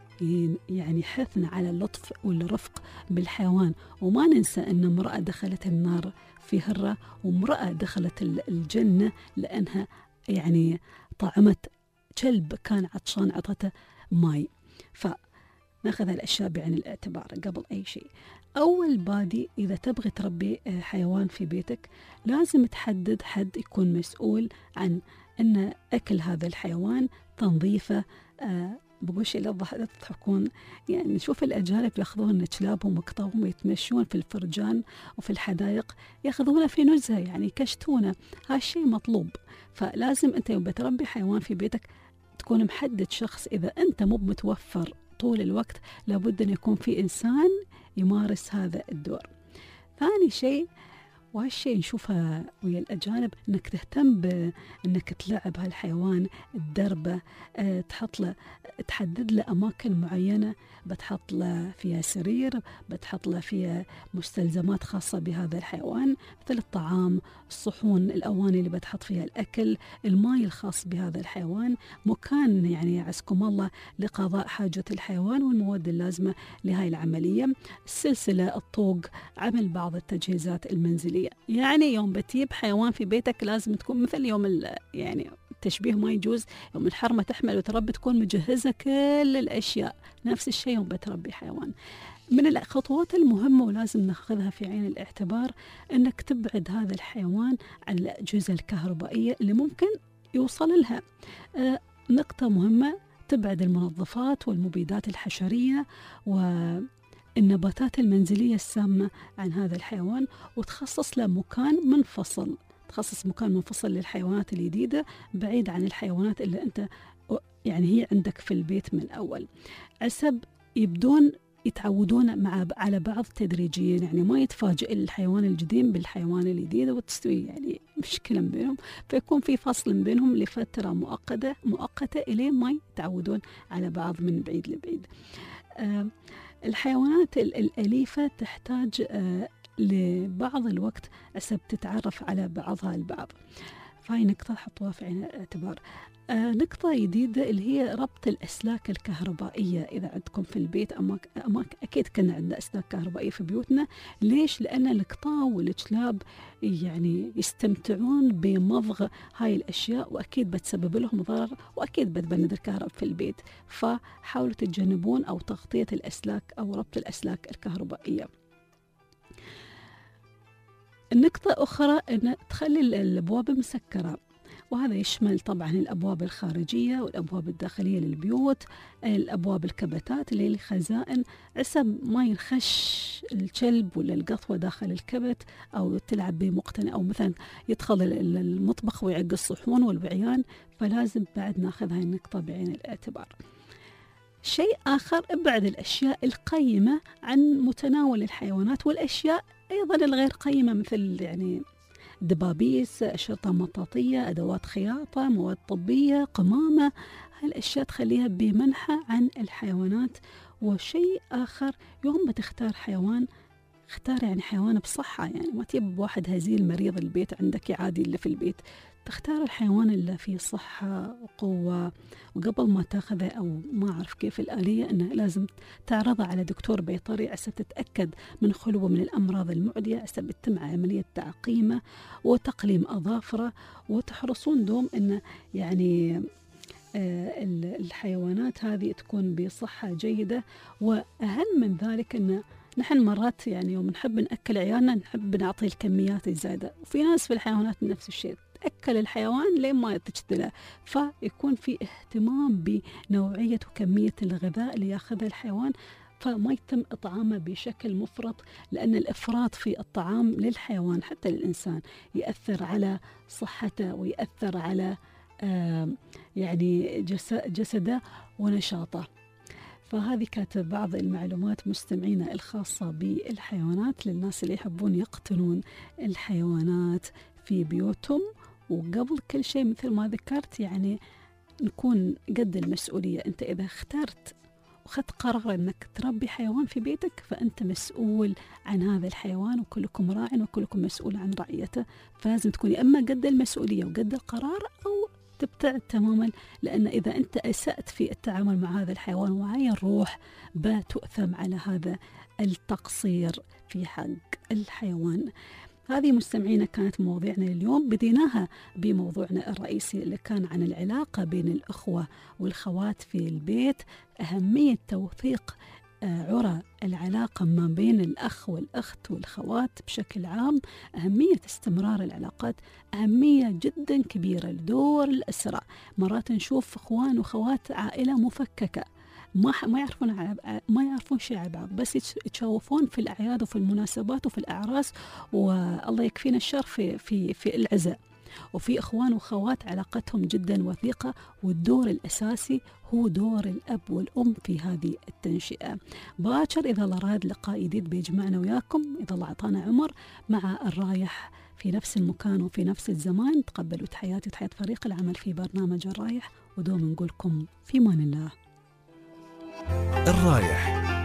B: يعني حثنا على اللطف والرفق بالحيوان. وما ننسى ان امرأة دخلت النار في هرة، وامرأة دخلت الجنة لأنها يعني طعمت كلب كان عطشان عطته ماي. ف ناخذ الأشياء بعين الاعتبار قبل أي شيء. أول بادي إذا تبغي تربي حيوان في بيتك لازم تحدد حد يكون مسؤول عن أن أكل هذا الحيوان، تنظيفه. أه بقول شيء لا تضحكون، يعني نشوف الأجانب يأخذون كلابهم وقطاوهم يتمشون في الفرجان وفي الحدائق، يأخذونه في نزهة يعني يكشتونه. هالشيء مطلوب. فلازم أنت يوم بتربي حيوان في بيتك تكون محدد شخص. إذا أنت مو متوفر طول الوقت لابد أن يكون في إنسان يمارس هذا الدور. ثاني شيء، وهالشيء نشوفها ويا الأجانب، أنك تهتم بأنك تلعب هالحيوان، الدربة، أه تحط له، تحدد له أماكن معينة، بتحط له فيها سرير، بتحط له فيها مستلزمات خاصة بهذا الحيوان مثل الطعام، الصحون، الأواني اللي بتحط فيها الأكل، الماء الخاص بهذا الحيوان، مكان يعني عزكم الله لقضاء حاجة الحيوان والمواد اللازمة لهاي العملية، السلسلة، الطوق، عمل بعض التجهيزات المنزلية. يعني يوم بتجيب حيوان في بيتك لازم تكون مثل يوم يعني التشبيه ما يجوز، يوم الحرمة تحمل وتربي تكون مجهزة كل الأشياء. نفس الشيء يوم بتربي حيوان. من الخطوات المهمة ولازم ناخذها في عين الاعتبار أنك تبعد هذا الحيوان عن الأجهزة الكهربائية اللي ممكن يوصل لها. آه نقطة مهمة، تبعد المنظفات والمبيدات الحشرية والنباتات المنزلية السامة عن هذا الحيوان، وتخصص له مكان منفصل، تخصص مكان منفصل للحيوانات الجديدة بعيد عن الحيوانات اللي أنت يعني هي عندك في البيت من الأول، عسب يبدون يتعودون مع على بعض تدريجيا، يعني ما يتفاجئ الحيوان الجديد بالحيوان الجديد وتستوي يعني مشكلة بينهم، فيكون في فصل بينهم لفترة مؤقتة مؤقتة إلين ما يتعودون على بعض من بعيد لبعيد. آه الحيوانات الأليفة تحتاج آه لبعض الوقت عسب تتعرف على بعضها البعض، فهي نقطة حطوها في عين الاعتبار. آه نقطة جديدة اللي هي ربط الأسلاك الكهربائية. إذا عندكم في البيت أماك أماك أكيد كنا عندنا أسلاك كهربائية في بيوتنا. ليش؟ لأن القطاع والكلاب يعني يستمتعون بمضغ هاي الأشياء، وأكيد بتسبب لهم ضرر، وأكيد بتبند الكهرباء في البيت، فحاولوا تتجنبون أو تغطية الأسلاك أو ربط الأسلاك الكهربائية. النقطة أخرى أن تخلي الأبواب مسكرة، وهذا يشمل طبعا الأبواب الخارجية والأبواب الداخلية للبيوت، الأبواب الكبتات اللي هي الخزائن، عسب ما ينخش الكلب ولا القطوة داخل الكبت أو تلعب بمقتنع أو مثلا يدخل المطبخ ويعق الصحون والبعيان، فلازم بعد ناخذ هاي النقطة بعين الاعتبار. شيء آخر، ابعد الأشياء القيمة عن متناول الحيوانات، والأشياء أيضا الغير قيمة مثل يعني دبابيس، أشرطة مطاطية، أدوات خياطة، مواد طبية، قمامة، هالأشياء تخليها بمنحى عن الحيوانات. وشيء آخر، يوم بتختار حيوان اختار يعني حيوان بصحة، يعني ما تجيب واحد هزيل مريض البيت عندك عادي اللي في البيت، تختار الحيوان اللي فيه صحة وقوة، وقبل ما تاخذه أو ما أعرف كيف الآلية أنه لازم تعرضه على دكتور بيطري عشان تتأكد من خلوه من الأمراض المعدية، عشان بتتم عملية تعقيمه وتقليم أظافره، وتحرصون دوم أن يعني آه الحيوانات هذه تكون بصحة جيدة. وأهم من ذلك أن نحن مرات يعني يوم نحب نأكل عيالنا نحب نعطيه الكميات الزايدة، وفي ناس في الحيوانات نفس الشيء، تأكل الحيوان لين ما تجتله، فيكون في اهتمام بنوعية وكمية الغذاء اللي ياخذها الحيوان، فما يتم إطعامه بشكل مفرط، لأن الإفراط في الطعام للحيوان حتى للإنسان يأثر على صحته ويأثر على آه يعني جسده ونشاطه. فهذه كانت بعض المعلومات مستمعينا الخاصة بالحيوانات للناس اللي يحبون يقتنون الحيوانات في بيوتهم. وقبل كل شيء مثل ما ذكرت يعني نكون قد المسؤولية. أنت إذا اخترت وخذت قرار أنك تربي حيوان في بيتك فأنت مسؤول عن هذا الحيوان، وكلكم راع وكلكم مسؤول عن رعيته، فلازم تكوني أما قد المسؤولية وقد القرار أو تبتعد تماما، لأن إذا أنت أسأت في التعامل مع هذا الحيوان وعي الروح بتؤثم على هذا التقصير في حق الحيوان. هذه مستمعينا كانت مواضيعنا اليوم، بديناها بموضوعنا الرئيسي اللي كان عن العلاقة بين الأخوة والخوات في البيت، أهمية توثيق عرى العلاقة ما بين الأخ والأخت والخوات بشكل عام، أهمية استمرار العلاقات، أهمية جدا كبيرة لدور الأسرة. مرات نشوف أخوان وخوات عائلة مفككة ما ما يعرفون ما يعرفون شيء عن بعض، بس يتشوفون في الأعياد وفي المناسبات وفي الأعراس، والله يكفينا الشر في في في العزاء. وفي إخوان وأخوات علاقتهم جدا وثيقة، والدور الأساسي هو دور الأب والأم في هذه التنشئة. باكر إذا الله راد لقاء جديد بيجمعنا وياكم، إذا الله أعطانا عمر، مع الرايح في نفس المكان وفي نفس الزمان. تقبلوا تحياتي وتحيات فريق العمل في برنامج الرايح، ودوم نقولكم في مان الله.
A: الرايح